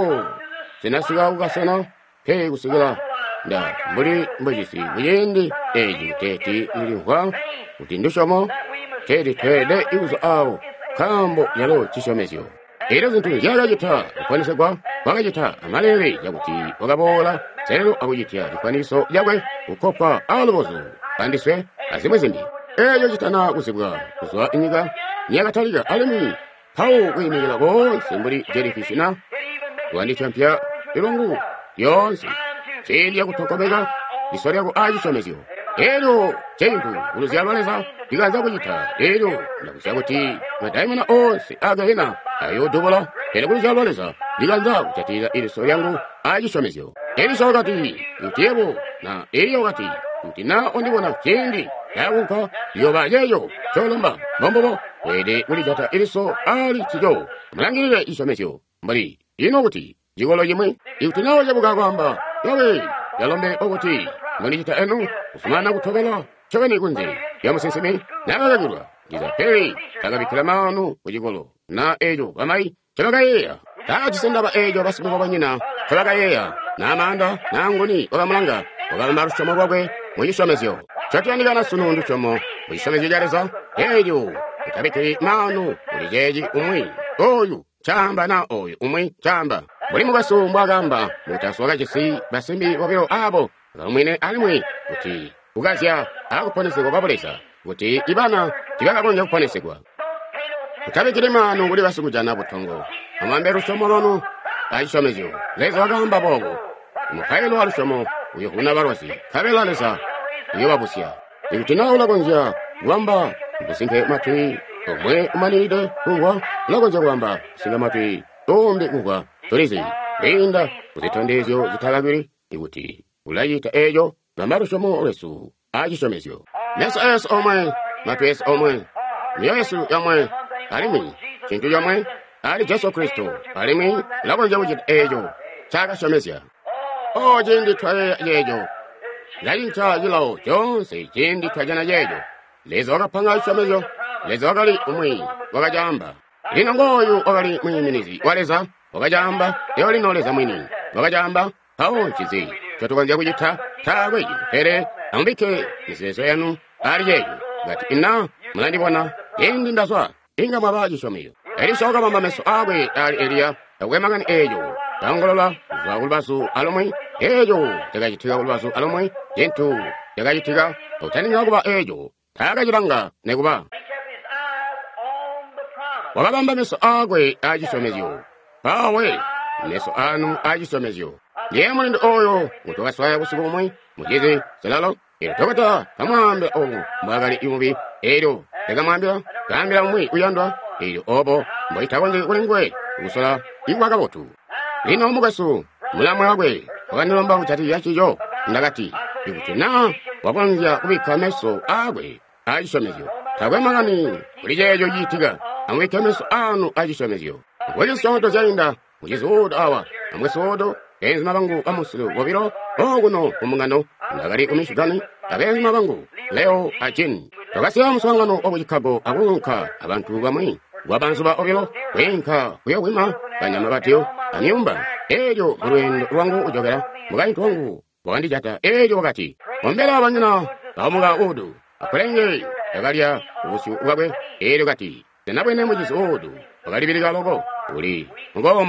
A: sinasiga ukasana ke kusigila nda mbuli mbujisi buyendi eji teti nilihwa kuti ndushomo teti twede iuzo awo kambo yalo chisomesyo ero zintu yakajita ukwanisegwa wakajita amalere yakuti wakabola serero akujitya likwaniso yakwe ukopa alubozo andiswe azimwe zimbi ejo jitana kusibwa kuswa inyika nyakatalika alimi pawo kuyimikila bonse mbuli jelifishina wanditya mpya ilungu yonse cheli yakutokomeka isori yako ajisomesyo ero chintu uluzyalwaleza ikanza kujita ero nakusyakuti madaimana onse agahena ayodobola ene kuluzyalwaleza ikanza kuchatira ilisori yangu ajisomesyo eliso wakati utiyebo na eli wakati utina ondibona chindi yakunka yoba yeyo cholomba mombobo wede ulijata iliso ali chijo mulangirire isomesyo mbali ino kuti jigolo yimwe iutinawo jabuka kwamba yawe yalombe okuti ngonijita enu usumana kutobela chokeni kunzi yamusenseme nakakagirwa jiza peri takabikila manu kujigolo na ejo bamai chabakayeya takachisendaba ejo basimuko banyina chabakayeya namanda nangoni wakamulanga wakalamba rushomo rwakwe muyisomesyo chatiyandikana sunundu chomo muyisomesyo jareza ejo utabikili manu ulijeji umwi oyu chamba na oyu umwi chamba buli mubasumbu agamba mutaswaga chisi basimbi bobero abo kamwine alimwe kuti ukazya akuponesekwa papulesa kuti ibana tikakakonja kuponesekwa kutabikile manu kuli basukujana butongo amambe rushomo lono aisomezyo leza wakamba bobo mukailo wa rushomo uyo kuna barwasi kabela leza iyo babusya ikutina ulakonja wamba mbusinke matui omwe umanide kungwa ulakonja wamba singa matui tombe kungwa tolizi linda uzitondezyo zitalagwiri ikuti ulayita ejo namarushomo wesu ajisomesyo neso eso omwe matu eso omwe niyo yesu yamwe alimi chintu yamwe ali Jesu Kristo alimi lakonja ujita ejo chakasomesya jindi twaye yejo yalincha yilao jonse jindi twajana yejo lezo wakapanga isomesyo lezo wakali umwi wakajamba lina ngoyu wakali mwiminizi waleza wakajamba leo linoleza mwini wakajamba hao chizi chotukanzia kujita tawe pere ambike niseso yanu ali yeyo gati ina mlandibona yendi ndaswa inga mabaji shomiyo elishoka mamba meso awe ali elia awemagani ejo tangolola za ulbasu alomwe ejo tegajitiga ulbasu alomwe yentu tegajitiga utani nyakuba ejo tagajiranga nekuba wakabamba meso awe ajisomezyo pawe neso anu ajisomezyo yemulindo oyo mutokaswaya kusikumwe mujizi selalo ilitokota kamwambe mbagali imubi ero tekamwambira kambira umwi uyandwa ero obo mboitakonze kulingwe usola iwakabotu lino mugasu mulamwe wagwe wakanilomba kuchati yachijo ndakati ikutina wabwanzya kubika meso agwe ajisomezyo takwemagani kulijejo yitiga amwike meso anu ajisomezyo welisoto zainda mujizodo awa amwesodo enzima bangu amusulu wabiro oguno umungano ndagari umishigani abenzima bangu leo ajin tokasiya muswangano obujikago abunka abantu bamwe wabanzuba obiro wenka kuyawima banyama batyo anyumba ejo urwendo rwangu ujogera mugaintu wangu wandijata ejo wakati ombera abanyina bamuga udu akulenge yagalya ubusi ubabwe ejo kati tenabwene mujizodo bagali birigalogo uli ngomoga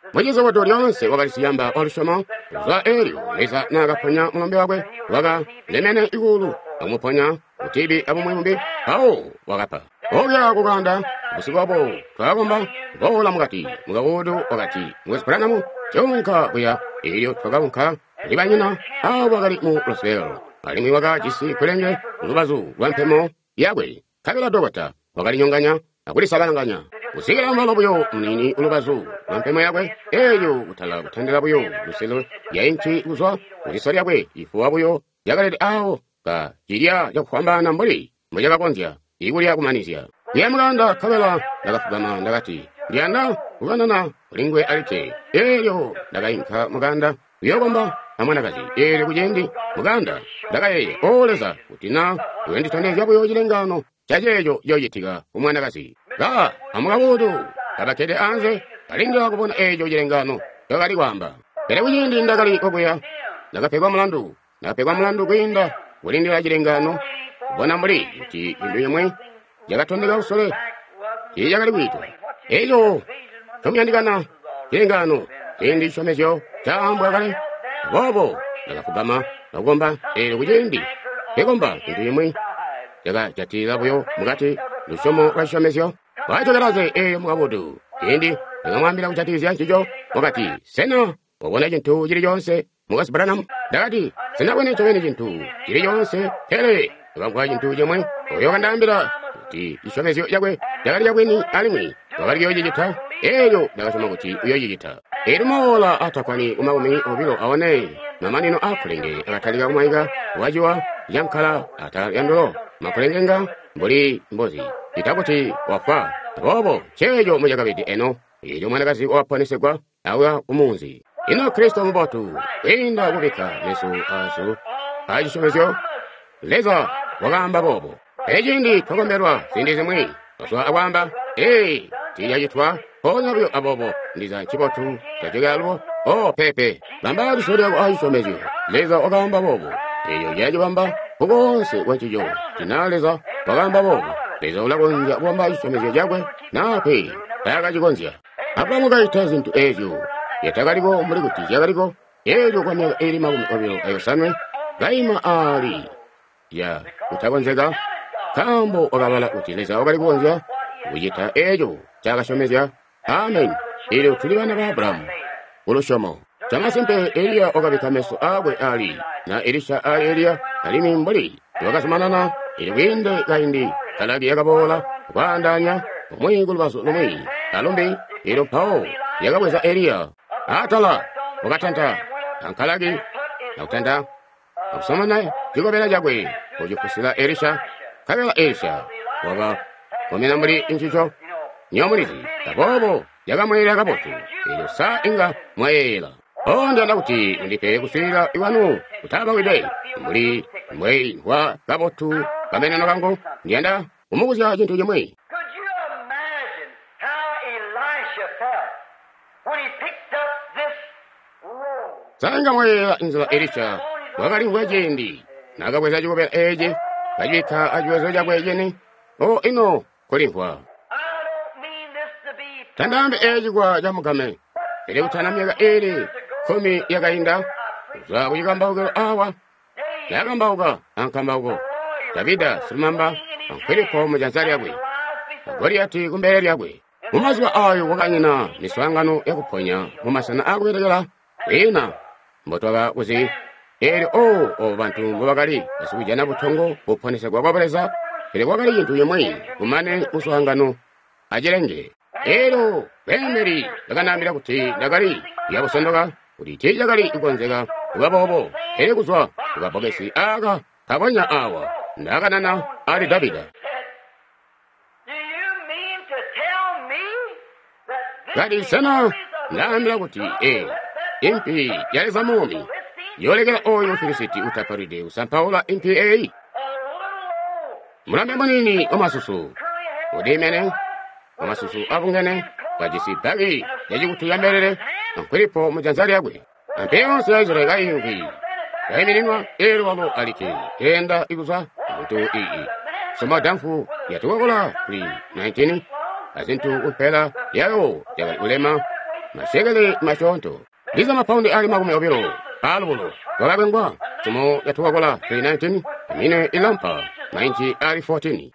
A: mwechizokoto lyonse wakalisiyamba walushomo za elyo leza nakaponya mulombe wakwe waka lemene ikulu amuphonya utibi abumwembe awo wakapha ogya kukanda kusikapo twakomba ngola mukati mukawodo wakati mwesipulanamu chonka kuya elyo twakamunkha libanyina awo wakali mu losero alimwi waka chisi kulenge lubazu lwa mpemo yakwe kakela dokota wakalinyonganya akulisabalanganya kusikila mbalo buyo mnini ulubazu lwa mpemo yakwe elyo kuthala kuthandela buyo luselo ya inchi uzwa kuliso lyakwe ifuwa buyo yakaleti awo ka chilya chakuhambana mbuli mujakakonzya ikulya kumanizya iye mukanda kabela ndakafugama ndakati ndiyanda kukanana ulingwe alite elyo ndakayinkha mukanda uyokomba amwanakazi ele kujendi mukanda ndakayeye oleza kutina uyenditondezya buyo chilengano chachecho yoyitika kumwanakazi ka amukabudu kabakede anze kalindila kupona echo chilengano chokali kwamba pere kuchindi ndakali kokuya ndakapegwa mulandu kuyinda kulindila chilengano kupona muli kuti indu yemwe yakatondeka usole chiyakali kuitwa echo chomuyandikana chilengano chindi chomecho chambwa kale bobo ndakafugama nakukomba ele kuchindi pekomba indu yemwe yakachatira buyo mukati lushomo lwachomesyo wachokeraze eyo mukabudu chindi ndakamwambira kuchatizya chicho wakati sena wabona chinthu chilichonse mukasipulanamu ndakati sinabwene chomene chinthu chilichonse tere ndakangwa chinthu chomwe oyo kandayambira kuti chishomesyo chakwe ndakati chakweni alimwi wakati yochichitha eyo ndakachoma kuti uyochichitha ilimola atakwani umaumi obilo aone mamanino akulenge akathalika kumwayika wajiwa yankhala atayandulo makulengenga mbuli mbozi itakuti wafa bobo chejo mujakabidi eno iyo mwanakazi wapanisegwa awa umunzi ino kristo mubotu inda kubika mesu asu ajishomesyo leza wakamba bobo ejindi tokomerwa sindizimwi oswa awamba tiyajitwa honabyo abobo ndiza chibotu tajigalwo pepe lamba disodya ajishomesyo leza wakamba bobo iyo yajibamba kugonse wachijo tinaleza wakamba bobo leza ulagonja wamba ajishomesyo jakwe nape takachigonzya apamu kaita zintu ejo yatakaliko mbuli kuti yakaliko ejo kwa myaka ili makumi obilo ayosanwe gaima ali ya kutagonzeka kambo okabala kuti leza wakaligonzya kuyita ejo chakashomesya amen ili utulibana ba Abrahamu ulushomo chamasimpe Eliya okabika meso agwe ali na Elisha ali Eliya kalimi mbuli wakasumanana ili winde kaindi kalagi yakabola kwandanya omwi kulubaso lomwi alombi ilo pao yakabweza Eliya atala wakatanta ankalagi nakutanda nakusomana chikopela jakwe kujikusila Elisha kabela Elisha waka komina mbuli inchicho nyomulizi kabobo yakamwera kabotu iyo sa inga mwayela ondenda kuti ndipe kusila iwanu kutaba wide mbuli mwe wa kabotu kamenano kango ndiyenda umukuzya chintu chomwe. Sanga mwera inzala Elisha wakali wejendi nakabweza chikopela eje kajika ajiwezo jakwejeni ino kulinkwa tandambe eji kwa jamukame ili utana myaka ili kumi yakainda za kujikambauka awa yakambauka ankambauko Davida simamba ankwilipo mujanzali yakwe Goliati kumbele lyakwe mumaziwa ayo wakanyina niswangano yakuponya mumasana akuitegela ina mbotwaka kuzi ili bantu mbakali asukujana butongo buponesa kwa kwabaleza ili wakali yintu yemwe kumane uswangano ajilenge ero bemeri lakanambira kuti dakali yakusondoka kuti tijakali ikonzeka ukabobo ili kuzwa ukabogesi aka kaponya awa ndakanana ali Davida kati sana ndambira kuti impi yaleza momi yolekela oyo mufilisiti utaparide usampaula impi mulambe manini omasusu udimene omasusu abungene kajisi bagi yajikutu yambelele ankwilipo mujanzali yakwe ampeyonse ya Israeli kayingi kayimininwa ero walo alike kenda ikuza muntu ii soma damfu yatuwakola kuli 19 azintu upela yayo yakali ulema mashekeli mashonto ndiza mapaundi ali makumi awiri alubulo wakabengwa tumo yatuwakola 319 amine ilampa 90 ali 14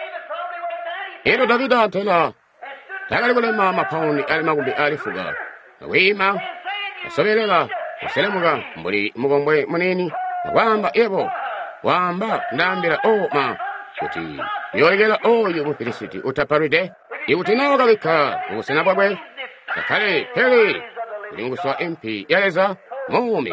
A: ero davida antela takali kulema mapaundi ali makumi alifuga wima asobelela aselemuka mbuli mugombwe muneni wamba ebo wamba ndambira oma kuti yolegera oyo mufilisiti utaparide iutinawo kabika ubusena bwabwe kakale pele ulinguswa MP yaleza mumi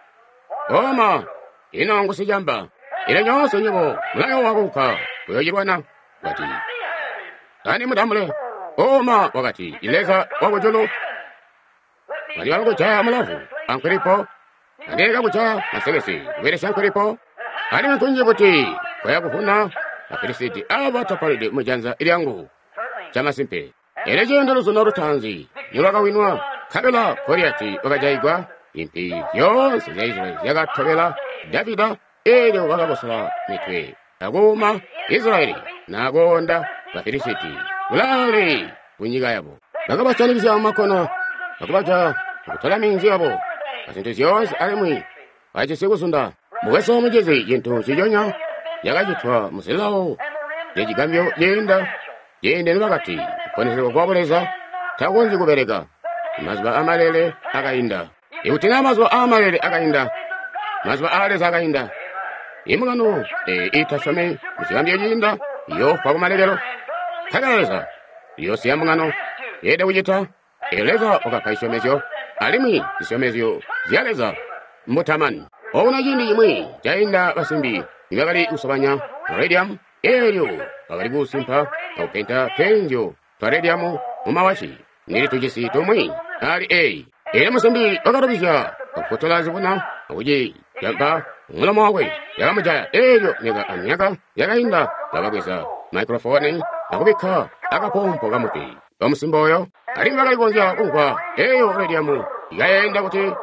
A: oma inongusijamba ile nyonso nyebo mulayo wakuka kuyojirwana bati ani mudamule oma wakati ileza wakujulu wali wakuchaya mulafu ankuripo andega kuchaya masegesi wele shankuripo ali mkunje kuti kwaya kufuna afilisiti abataparide mujanza ilyangu chama simpe elejendo luzono rutanzi nyuraka winwa kabela koriati wakajaigwa impi yonse ya Israeli yagatobela Davida elyo wakabosala mitwe agoma Israeli nagonda bafilisiti ulale kunyiga yabo bakabachaniriza amakono bakabaja kutala minzi yabo basinto yonse alimwi bachisekusunda muweso mugezi yintu chijonya yakachitwa musilawo yechigambyo yende nibakati koneseko kwaboleza takonzi kubereka mazuba amalele akayinda iutina mazuba amalele akayinda mazuba aleza akayinda imukano itashome muchigambyo yinda iyo kwakumalekelo takaleza iyo siyamukano yede kuchita eleza okapa ishomezyo alimwi ishomezyo ziyaleza mutamani ouna yindi imwi jayinda basimbi ibakali usabanya radium elyo bakali kusimpa aupenta penjo twa radium mumawashi nili tujisi tomwi ali ele musimbi bakarobisha okutola zibuna okuji yamba mulomo wakwe yakamujaya elyo nega amyaka yakayinda babakwesa microphone akubika akapompo kamuti bamusimba oyo ali bakali konja kunkwa eyo radium yayenda kuti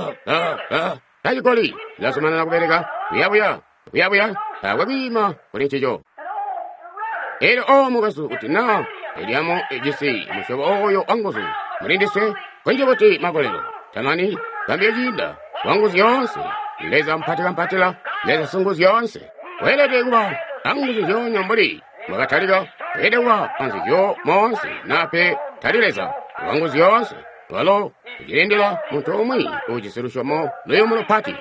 A: tajikoli lasumana nakubereka kuyabuya awabima kulinchijo ero omugasu kuti na eliamo ejisi mushobo oyo angozu mulindise kwenje boti makolero tamani gambye jinda wanguzi yonse leza mpatila leza sunguzi yonse welede kuba anguzi yonyo mbuli mwakatalika wede kuba anzi yo monse nape talileza wanguzi yonse walo kujirindila muntu umwi ujisirushomo loyo muno pati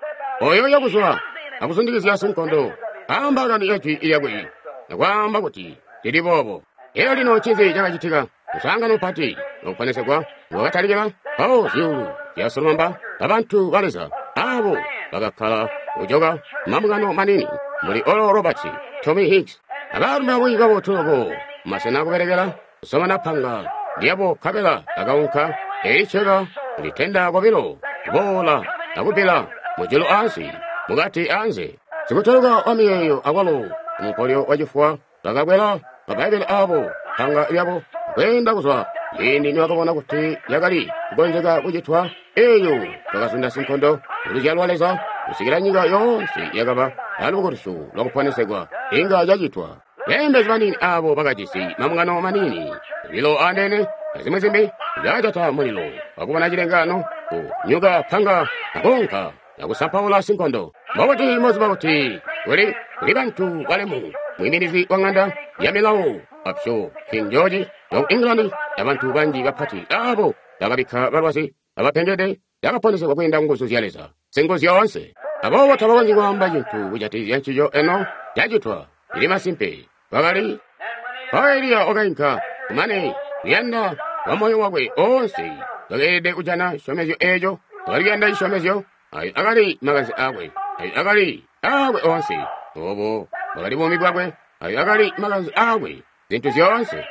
A: oyo yakuzwa akusundikizya sunkondo ambaga ni echi iyagwe nakwamba kuti tili bobo ero lino chinzi chakachitika usanga nopati nokupanesekwa wakatalikira awo ziulu yasolomamba abantu baleza abo bakakhala ujoga mamugano manini muli Oral Roberts Tommy Hicks abarume abwiga botulogo masena kuberekera usomana panga ndiabo kabela agaunka eichega litenda kwabilo bola nakupila mujelo ansi mugati anze sikutologa omiyeyo awalo umupolio wajifua bakabwela babaibele abo panga yabo kwenda kuzwa yindi niwakabona kuti yagali kugonjeka kujitwa eyo bakasunda sinkondo ulijalwaleza usikira nyinga yonse yakaba alukurishu lwakupanesegwa inga yajitwa bembezi manini abo bakachisi mamungano manini bilo andene ezimwe zimbi yajata mulilo wakubona chilengano kunyuga panga agonka yakusampaula sinkondo mawoti mozi mawoti kuli bantu balemu mwimirizi wang'anda yamilawo apsho King George wa England abantu banji bapati abo yakabika balwasi abapengede yakaponesebwa kwenda nguzo zyaleza sengozi yonse abo watabawanji kwamba yintu bujati yanchijo eno yajitwa ilima simpe bakali paeliya okayinka kumane yanda wamoyo wakwe onse bagede kujana shomezyo ejo baligenda ishomezyo ayi akali magazi akwe ayi akali akwe onse obo bakali bomi bwakwe ayi akali magazi akwe zintu zyonse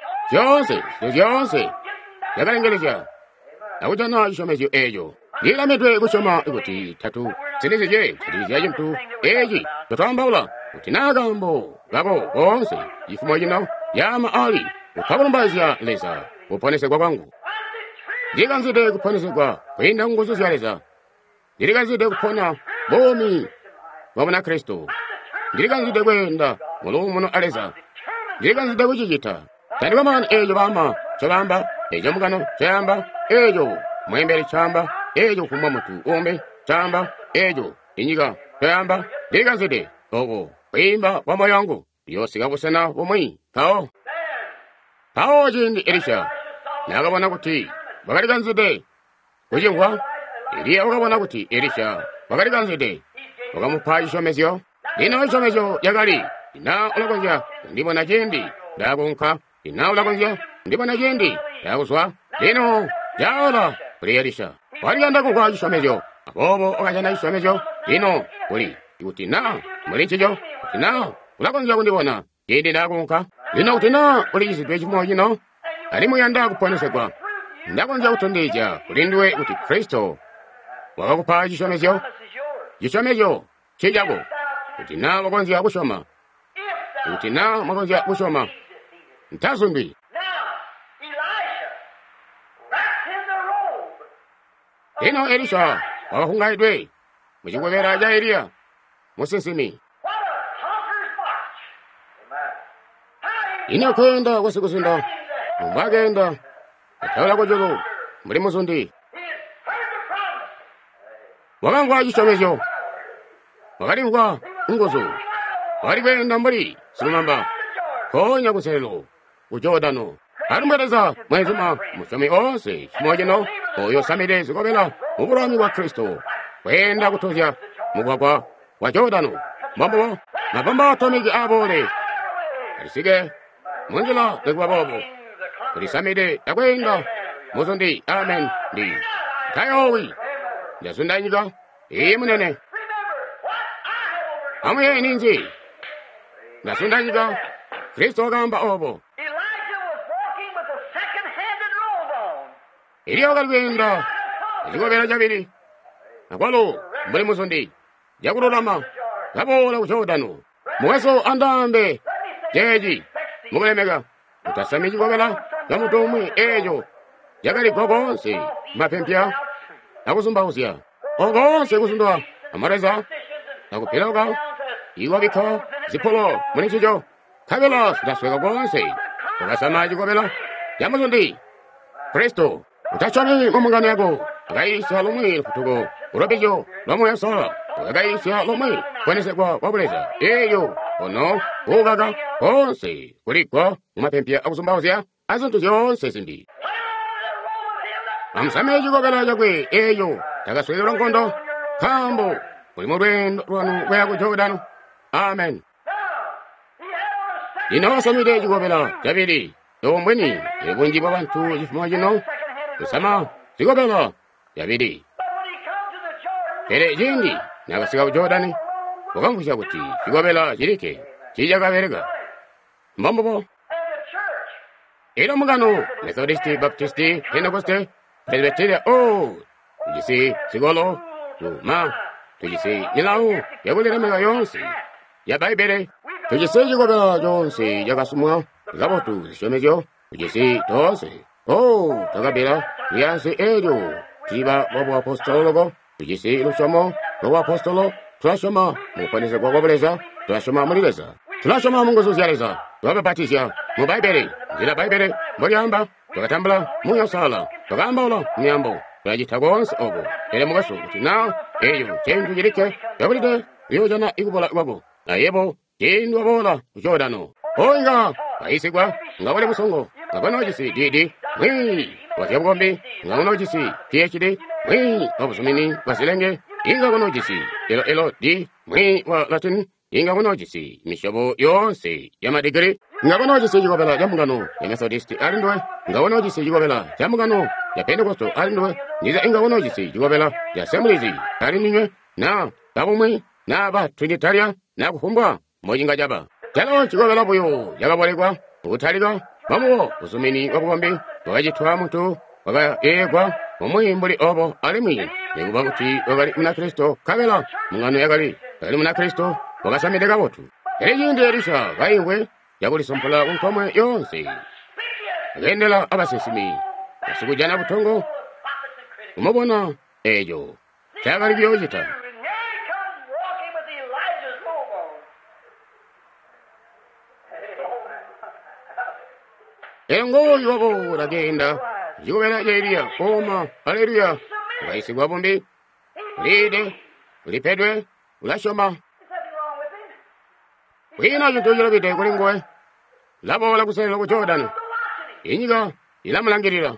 A: yakalengeleza akujana ishomezyo ejo yilametwe kushoma ikuti tatu sinizije kutizyaje mtu eji totambula kuti nagambo gabo onse ifumo jino yama ali ukabulumbazya leza kuponesekwa kwangu ndikanzide kuponesekwa kwenda nguzo zyaleza ndirikanzide kupona bomi wabona Kristo ndirikanzide kwenda mulumu muno aleza ndirikanzide kuchichita tandi wamani ejo bama cholamba ekyo mugano kyamba ekyo mwembere kyamba ekyo kumwa mutu ombe kyamba ekyo inyiga kyamba ndiganzide ogo kuyimba kwa moyo wangu yosiga busana bumwi kawo jindi Elisha nakabona kuti bakaliganzide kujingwa Eliya ukabona kuti Elisha bakaliganzide ukamupa ishomezyo lino ishomezyo yagali ina ulakonja ndibona jindi ndakunka ina ulakonja ndibona jindi ndakuswa lino jaola kuli Elisha waliganda kukwa ishomezyo abobo okajana ishomezyo lino kuli utina mulinchijo utina ulakonja kundibona jindi ndakunka lino utina kuli chizidwe chimwe chino alimuyanda kuponesekwa ndakonja kutondija kulindwe kuti Kristo wakakupa chishomezyo chijago utina wakonja kushoma utina wakonja kushoma ntazumbi lino Elisha wakakungaidwe muchigwevera ja Eliya musinsimi ine kwenda kwasikusinda mumbagenda atawula kujulu muli muzundi wakangwa chishomezyo wakalimwa nguzu walikwenda mbuli silumamba konya kuselelo kujorodano alimwereza mwezima mushomi onse chimojeno oyo samile zikobela mubulami wa Kristo kwenda kutozya mugwagwa wa Jorodano mambo mabamba atomiki abole alisige munjila nekwabobo kulisamide yakwenda muzundi amen ndi kayowi ndasundanyika munene amuye ninji ndasundanyika Kristo agamba obo Eliya wakalwenda ezigobera jabiri nakwalo mbuli muzundi jakulolama gabola ku Jorodano muweso andambe jeji mukulemeka utasami chigobera gamutumwi ejo jakali kokonse mapempya akusumbausya okonse kusundwa amareza akupiloka iwabika zipolo mulichijo kabela sitasweka konse ukasama chigobera jamuzundi Kristo utachoni mumungano yako akaisya lomwe kutuko urobejo lomweso akaisya lomwe kwenesekwa wabuleza eyo ono ugaga onse kulikwa mumapempya akusumbausya azintu zonse zimbi amusame chigobera chakwe eyo takaswekera nkondo kambo kuli mulwendo lwanu kweya ku Jorodano amen ino wasamide chigobera chabiri yombweni ebunji bwa bantu chifumwa chino kusama chigobera chabiri ere jingi nakasika ku Jorodani wakangusha kuti chigobera chilike chijakabereka mbambopo ilo mugano Methodisti Baptisti Pentecoste Presbyteria tujisi sigolo luma tujisi milau yakulelemeka yonse ya Baibele tujisi chigobera chonse jakasumwa gabotu zishomezyo tujisi tonse takabera yansi elyo tiba wabo apostoloko tujisi lushomo wabo apostolo tulashoma mukwanisa kwa wabuleza tulashoma mulileza tulashoma munguzuzyaleza twababatisya mu Baibele nzila Baibele mulyamba tukatambula muyosala tukambula myambo tulajita konse ogo ere mugaso kuti na eyo chenju jilike yabulide yojana ikubola wabo ayebo jendu wabola ku Jorodano oinga aisigwa ngabole musongo ngabanojisi didi mwi watyabugombi ngabanojisi PhD mwi wabusumini wasilenge inga banojisi elo di mwi wa Latin inga banojisi mishobo yonse yamadigiri ngabanojisi jigobela jamugano ya Methodist alindwe ngabanojisi jigobela jamugano ya Pentecost alindwe niza inga banojisi jigobela ya Assemblies alindwe na babumwe na ba Trinitaria na kufumbwa mojinga jaba Jalo chigobela buyo yagabolekwa utaliga bamo usumini wabugombi wajitwa mutu wagayegwa omwimbuli obo alimi nekuba kuti wagali muna Kristo kabela mungano yagali muna Kristo wagasamidega botu ejindi Elisha gayingwe yakulisompula unkomwe yonse agendela abasesimi asikujana butongo umobona ejo chagali byojita engo yobo ragenda jikobela ya Eliya oma haleluya ukaisigwa bumbi ulide ulipedwe ulashoma wina jintu jilobite kulingwe labola kusela ku Jordan inyiga ilamulangirira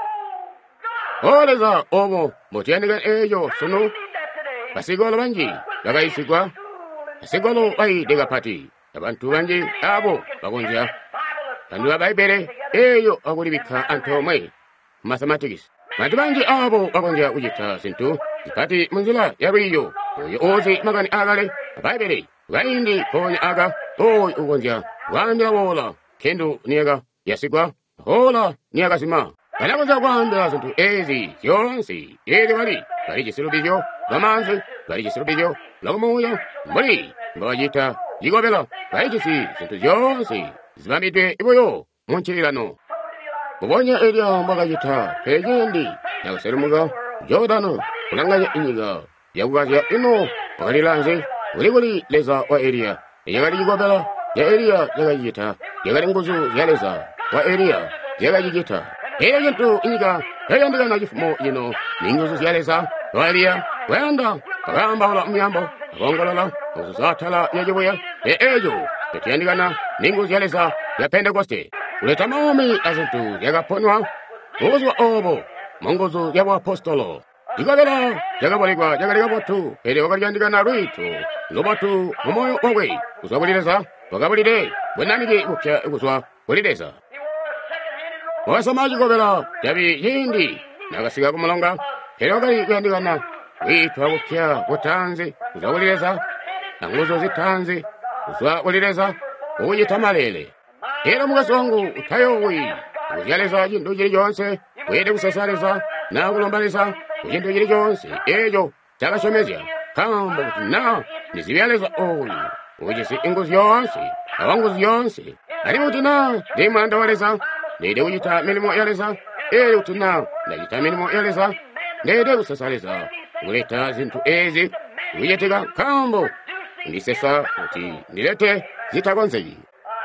A: oleza omo motyandiga ejo sunu basigolo banji bagaisigwa basigolo baidega pati abantu banji abo bagonja bandu baibere eyo akulibika antomwe mathematics bantu banji abo bagonja ujita sintu ipati munzila yabiyo oyo ozi magani agale baibere gaindi konya aga oy ugonja wanja wola kendo niega yasigwa hola niega sima banakoza kwambira zintu ezi yonsi eri bali gisirubiryo bamanzi bali gisirubiryo lagomoya mbali mbajita jigobela bali gisi zintu yonsi zibamidwe iboyo munchirirano bubonye eria mbagajita pegendi yaguserumuga Jordano kulanganya inyiga yagugazya ino bakalilanze uliguli leza wa eria yagali jigobela ya eria yagajita yagali nguzu yaleza wa eria yagajita Eya jintu inyiga yayandiga na jifumo yino ninguzu yaleza wa eria wenda bagamba ola myambo agongolola uzatala yajibuya ejo tetyandigana ninguzu yaleza ya Pentecoste uleta maomi azintu yagaponwa uzwa obo mongozu yabo apostolo jigabela jagaboligwa jagaliga botu ere wagalyandigana rwitu lobatu momoyo wawe uzabulireza wagabulire bwenanige ukya uguzwa bulireza wasamaji gobela jabi yindi nagasiga kumulonga ero gali yandigana witwa ukya butanzi uzabulireza anguzo zitanzi uzabulireza uyitamalele ero mugasongu utayowi uzyaleza jindu jiri jonse wede kusasaleza na kulombaleza jindu jiri jonse ejo chakashomezya kambo na nizibyaleza oyi ujisi inguzi yonse awanguzi yonse ari mutina demanda waleza nede uyita milimo yaleza utina ndayita milimo yaleza nede usasaleza uleta zintu ezi uyetega kambo ndisesa uti nilete zitagonzeyi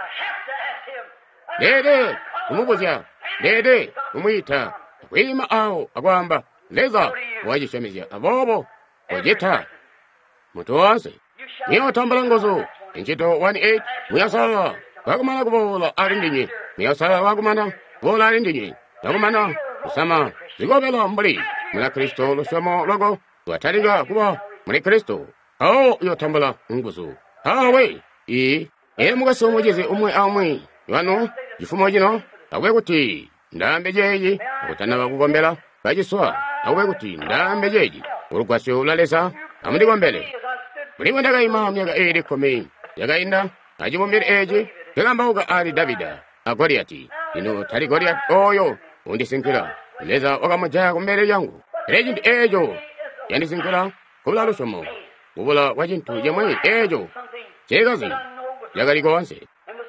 A: Dede umubuzya dede umuyita wima awo agwamba leza wajishemezya abobo wajita muntu wanse niyo tambala ngozo inchito 18 muyasala wagumana kubola alindinyi muyasala wagumana bola alindinyi wagumana usama zigobela mbali mula Kristo lushomo logo wataliga kuba muli Kristo awo yo tambala ngozo awe mugaso mugeze umwe amwe wano jifumo jino awe kuti ndambe jeji utana bakugombela bajiswa awe kuti ndambe jeji urugwasyo ulalesa amudi gombele buli wendaga imam yaga eri komi yaga inda ajibombere eji tegamba uga ali Davida agoriati ino tali Goliath oyo undi sinkira leza ogamajaya kumbere yangu legend ejo yani sinkira kula lushomo ubula wajintu yemwe ejo chegazi yaga ligonse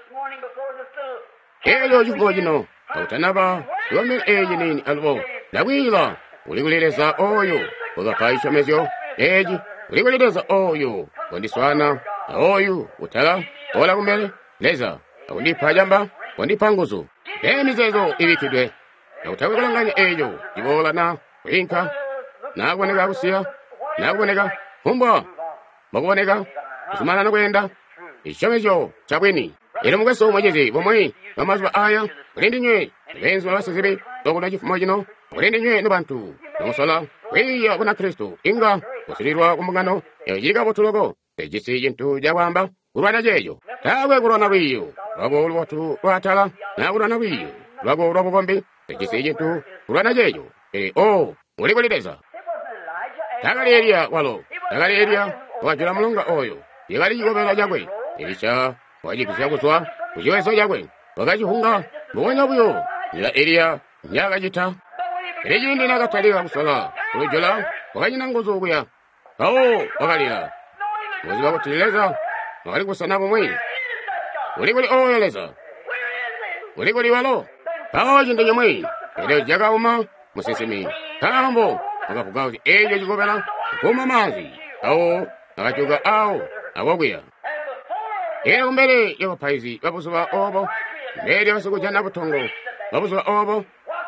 A: ejo jubo jino autanaba yomel eji nini albo lawila uliguleleza oyo uga paishomezyo eji uliguleleza oyo wandiswana oyo utala ola kumbele leza undi pajamba undi panguzu emizezo ibikidwe utawigulanganya ejo jibola na winka naguboneka kusiya naguboneka humba maguboneka usumana nokwenda ishomezyo chabweni ero mugaso omwegezi bomwe bamazwa aya ulindinywe benzi babasezebe tokuna jifumo jino ulindinywe n'abantu nomusala wiya buna Kristo inga kusirirwa kumugano ejiriga botulogo ejisi jintu jawamba urwana jeyo tawe kurwana wiyo lwago lwatu lwatala na urwana wiyo lwago lwabugombi ejisi jintu urwana jeyo ulikulideza tagaleria walo tagaleria wajula mulunga oyo yegali jigobela jagwe elisha wajikisya kuswa kujiweso jagwe wakajihunga muwonya buyo nila elia nyaga jita elejindi nagataliwa kusala kulujula wakajina nguzu kuya awo wakalila muzi wakutileza wakali kusana bumwi ulikuli oyeleza ulikuli walo awo jindu nyamwi ele jaga uma musisimi kambo wakakugauzi ejo jigobela kuma mazi awo nakachuga awo awoguya ero mbere y'abapaizi babuzuba obo mbere basuguja na butongo babuzuba obo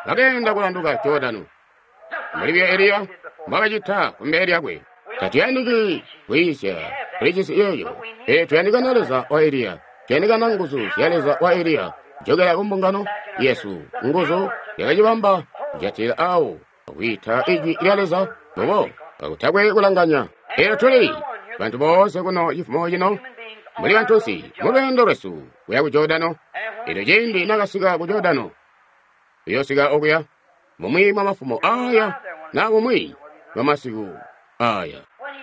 A: bagenda kulanduka Yorodani mulibya Eliya mwakachitha kumberi yakwe tatiyandiki kuisha kulichisi iyoyo tuyandikanaleza wa Eliya tuyandikanna nguzo siyaleza wa Eliya kuchokera kumbungano Yesu nguzo yakachipamba kuchatira awo kuitha iji lyaleza bobo pakuthakwe kulanganya tuli bantu bose kuno chifumo chino muli bantunsi mulwendo lwesu kuya ku Yorodani jindi nakasika ku Yorodani yosika okuya mumwi mwa mafumo aya na mumwi mwa masiku aya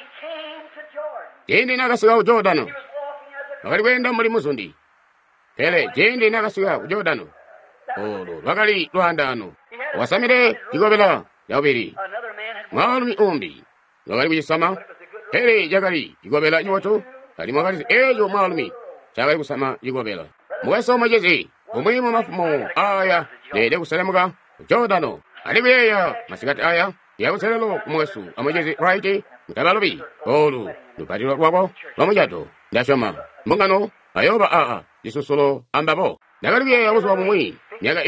A: jindi nakasika ku Yorodani bakali kwenda muli muzundi pele jindi nakasika ku Yorodani olo bakali lwandano wasamire chikopela chaubiri mwalumi umbi bakali kuchisama pele jakali chikopela chiwoto kali mwakali ejo mwalumi chakali kusama chikopela mukasoma chezi umwi mwa mafumo aya lede kuselemuka ku Yorodani alikuyeya masikati aya yakuselelo kumwesu amwejezi raiti mutabalobi olu lupatilo lwako lwamujato ndashoma mbungano ayoba lisusulo ambabo nakalikuyeya kusuwa mumwi myaka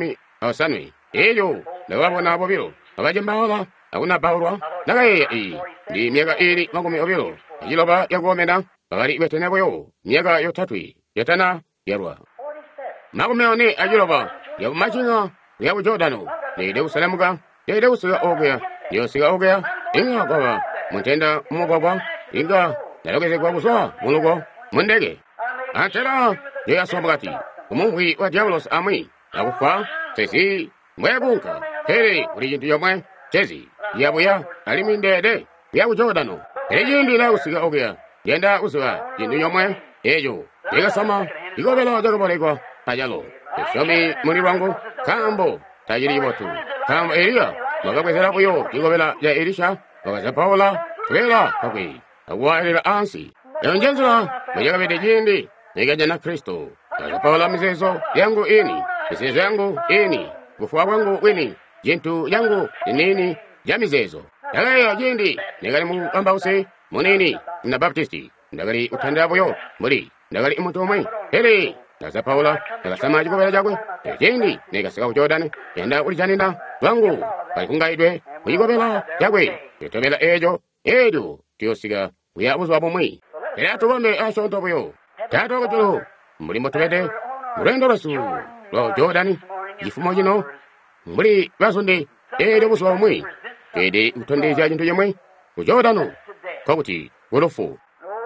A: 50 ejo nakababona abobilo abajembaola akuna baulwa nakayeya iyi ndi myaka 50 obilo ajiloba yakuomena bakali betenepoyo myaka yotatwi yatana yarwa makumeone ajiloba yakumachinga kuya ku Yorodani lede kuselemuka lede kusika okuya yosika okuya inga kwaba muntenda mugwagwa inga nalokezekwa kuswa muluko mundege atera yeyasombakati umumwi wa diabolos amwi akufa sesi mwekunka hele kuli chintu yomwe chezi yabuya alimi ndede ya ku Yorodani ejindi la kusika okuya yenda kusika chintu yomwe ejo yekasama ikopela jakabolekwa ajalo esomi muli wangu kambo tajiri botu kambo Eliya mwakakwezera kuyo ikopela ya Elisha wakazapaula twela kakwe akuwaelera ansi yonjezera mwejakapete jindi nikaja na Kristo kazapaula mizezo yangu ini mizezo yangu ini kufuwa kwangu wini jintu yangu inini ja mizezo yakaya jindi nikali mukambause munini na baptisti ndakali uthandapoyo muli ndakali imuntu omwe hele kazapaula kakasama chikopela chakwe jindi nikasika ku Yorodani yenda kulichaninda lwangu kali kungaidwe kuyikopela chakwe yotopela ejo tiyosika kuya buzwa pomwe era tukombe asontopoyo tatoko tulo mulimo tupete mulwendo lwesu lwa Yorodani chifumo chino muli basonde buzwa pomwe kede kutondeja chintu chomwe ku Yorodani kwakuti ulufu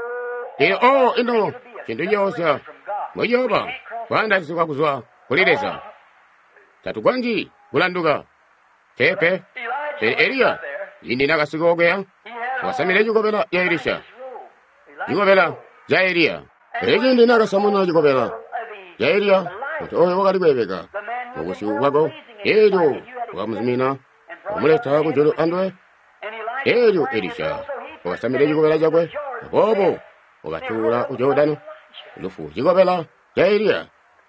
A: ino chintu chonse mweyoba kwandazikwa kuzwa kulileza tatugwanji kulanduka tepe Eliya yindi nakasika okuya wasamile chikopela ya Elisha chikopela ja Eliya ejindi nakasamuna chikopela ja Eliya kuti oyo wakali kwepeka mukusiku kwako ejo wakamuzimina wamuleta kucholo andwe ejo Elisha wakasamile chikopela chakwe apopo wakatula ku Yorodani lufu chikopela ja Eliya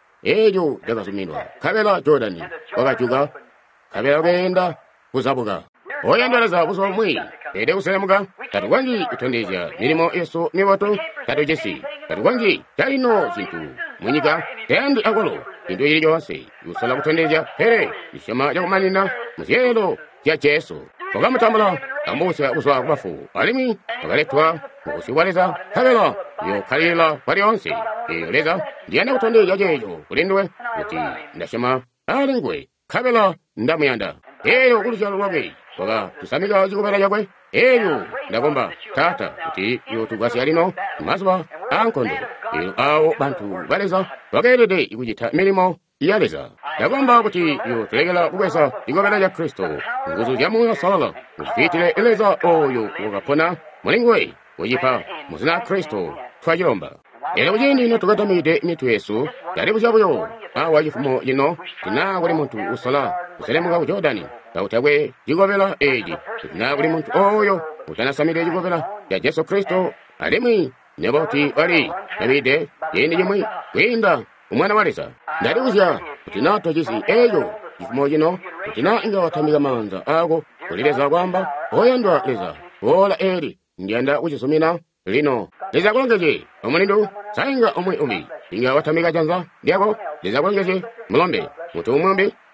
A: ejo jakasuminwa kapela Yorodani wakachuka kapela kuyenda kuzabuka oyendoleza buzwa pomwe lede kuselemuka tatugwanji kutondeja milimo yesu miwoto tatujesi tatugwanji talino chintu mwinyika tendi akolo chintu ili jonse yusala kutondeja hele ishama jakumanina muziyelo ja Yesu wakamutambula ambusa buzwa kubafu alimi wakaletwa mukusiwaleza kapela yokhalila paliyonse eyoleza ndiyenda kutondeja jejo kulindwe kuti ndashama alingwe kapela ndamuyanda eyo kulichalo lwake waka tusamika chikopela chakwe eyo ndakomba tata kuti iyo tugwasi alino mazuwa ankondo iyo awo bantu baleza wakelede ikuchitha milimo iyaleza ndakomba kuti iyo tulekela kukwesa chikopela cha Kristo nguzo ja moyo sala muzifitile eleza oyo wakapona mulingwe kuyipa muzina Kristo twachilomba ero kujindi ino tukatamite mitu yesu karibu chabuyo awa chifumo chino tina kuli muntu usala uselemuka ku Yorodani kautakwe chikopela eji tina kuli muntu oyo utanasamire chikopela ya Yesu Kristo alimwi neboti ali nabide yindi chimwe kwinda umwana walesa ndali kusya kuti nato chisi ejo chifumo chino tina inga wathamika manza ako kulileza kwamba oyandwa leza ola eri ndiyanda kuchisumina lino leza kulongeje omulindo sainga omwe inga wathamika chanza ndiako leza kulongeje mulombe mutu umwombe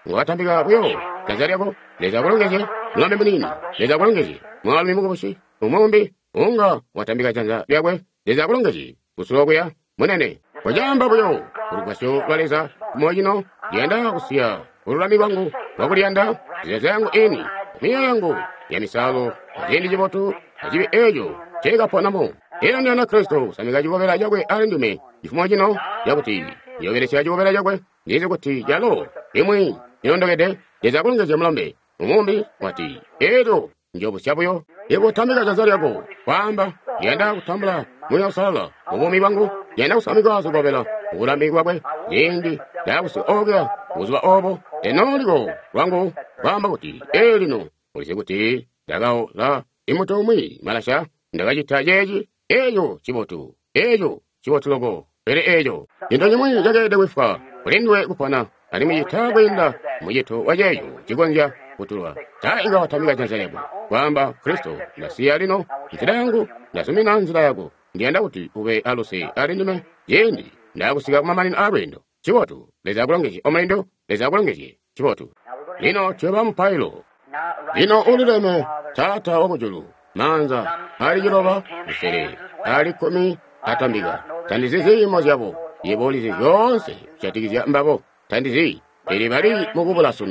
A: ngwatambika buyo tanzariako leza kulongeje mlambe munini leza kulongeje mwalumi mukubushi umumbi unga watambika chanza byakwe leza kulongeje kusulokuya munene kwajamba buyo ulukasyo lwaleza kumojino yenda kusiya ululami wangu wakulyanda zileza yangu ini miyo yangu ya misalo zindi jibotu ajibi ejo chega ponamo era ni ana Kristo samika jibobera jakwe ali ndume ifumo jino yakuti yogeresya jibobera jakwe ndize kuti yalo imwe inondogede leza kulongeje mlambe umumbi wati ejo njobu syabuyo yebo tamika chanzari yako kwamba yenda kutambula muya sala umumi wangu yenda kusamika zigobera ulambi kwakwe zindi yakusi ogya uzuba obo enoliko wangu kwamba kuti elino ulise kuti dagao la imutomwi malasha ndagajita jeji ejo chibotu ejo chibotu logo ere ejo indonye mwi jagede wifa kulindwe kupana alimi yitagwenda mujito wajeyo chigonja kutulwa tainga watamika chanzarebo kwamba Kristo nasiya lino nzira yangu nasumina nzira yako ndienda kuti ube alose alindime yendi ndakusika kumamanino abwendo chibotu leza kulongeje omaindo leza kulongeje chibotu lino choba mpailo lino ulileme tata wakujulu manza ali jiloba usere ali komi atambika tandizizi mojabo yebolizi yonse chatikizya mbabo tandizi eri bali mukubula sunu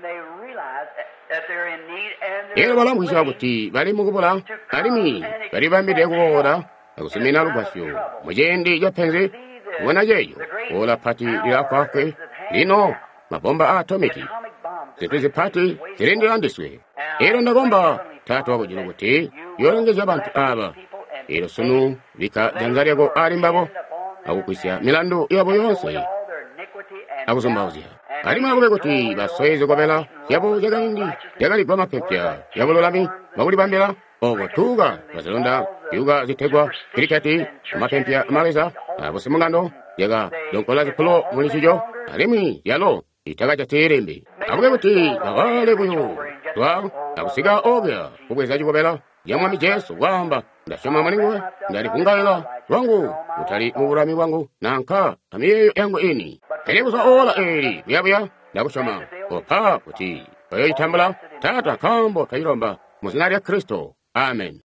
A: ero balambwisha kuti bali mukubula alimi bali bambide kubohora akusumina lupasyo mujendi japenze wona jeyo ola pati ila kwakwe lino mabomba atomiki zituzi pati zirindirandiswe ero ndagomba tatu wakujulu kuti yolengeza abantu aba ero sunu vika janzariako ali mbabo akukwisya milandu yabo yonse akusombauzya alima akube kuti basoyeze kobela yabo jagaindi jagaligwa mapepya yabo lolami bakulibambira okotuga bazilonda yuga zitegwa kirikati mapempya maleza abusimungano yaga donkola zipulo munisijo alimi yalo itaga chatirembe akube kuti awale buyo twa akusiga ogya kubweza jikobela yamwami Jesu wamba ndashoma maningwe ndalikungaila wangu utali mubulami wangu nanka amiyeyo yangu ini telekusa ola eri buyabuya ndakushoma opa kuti oyo itambula tata kambo kayilomba muzina lya Kristo amen.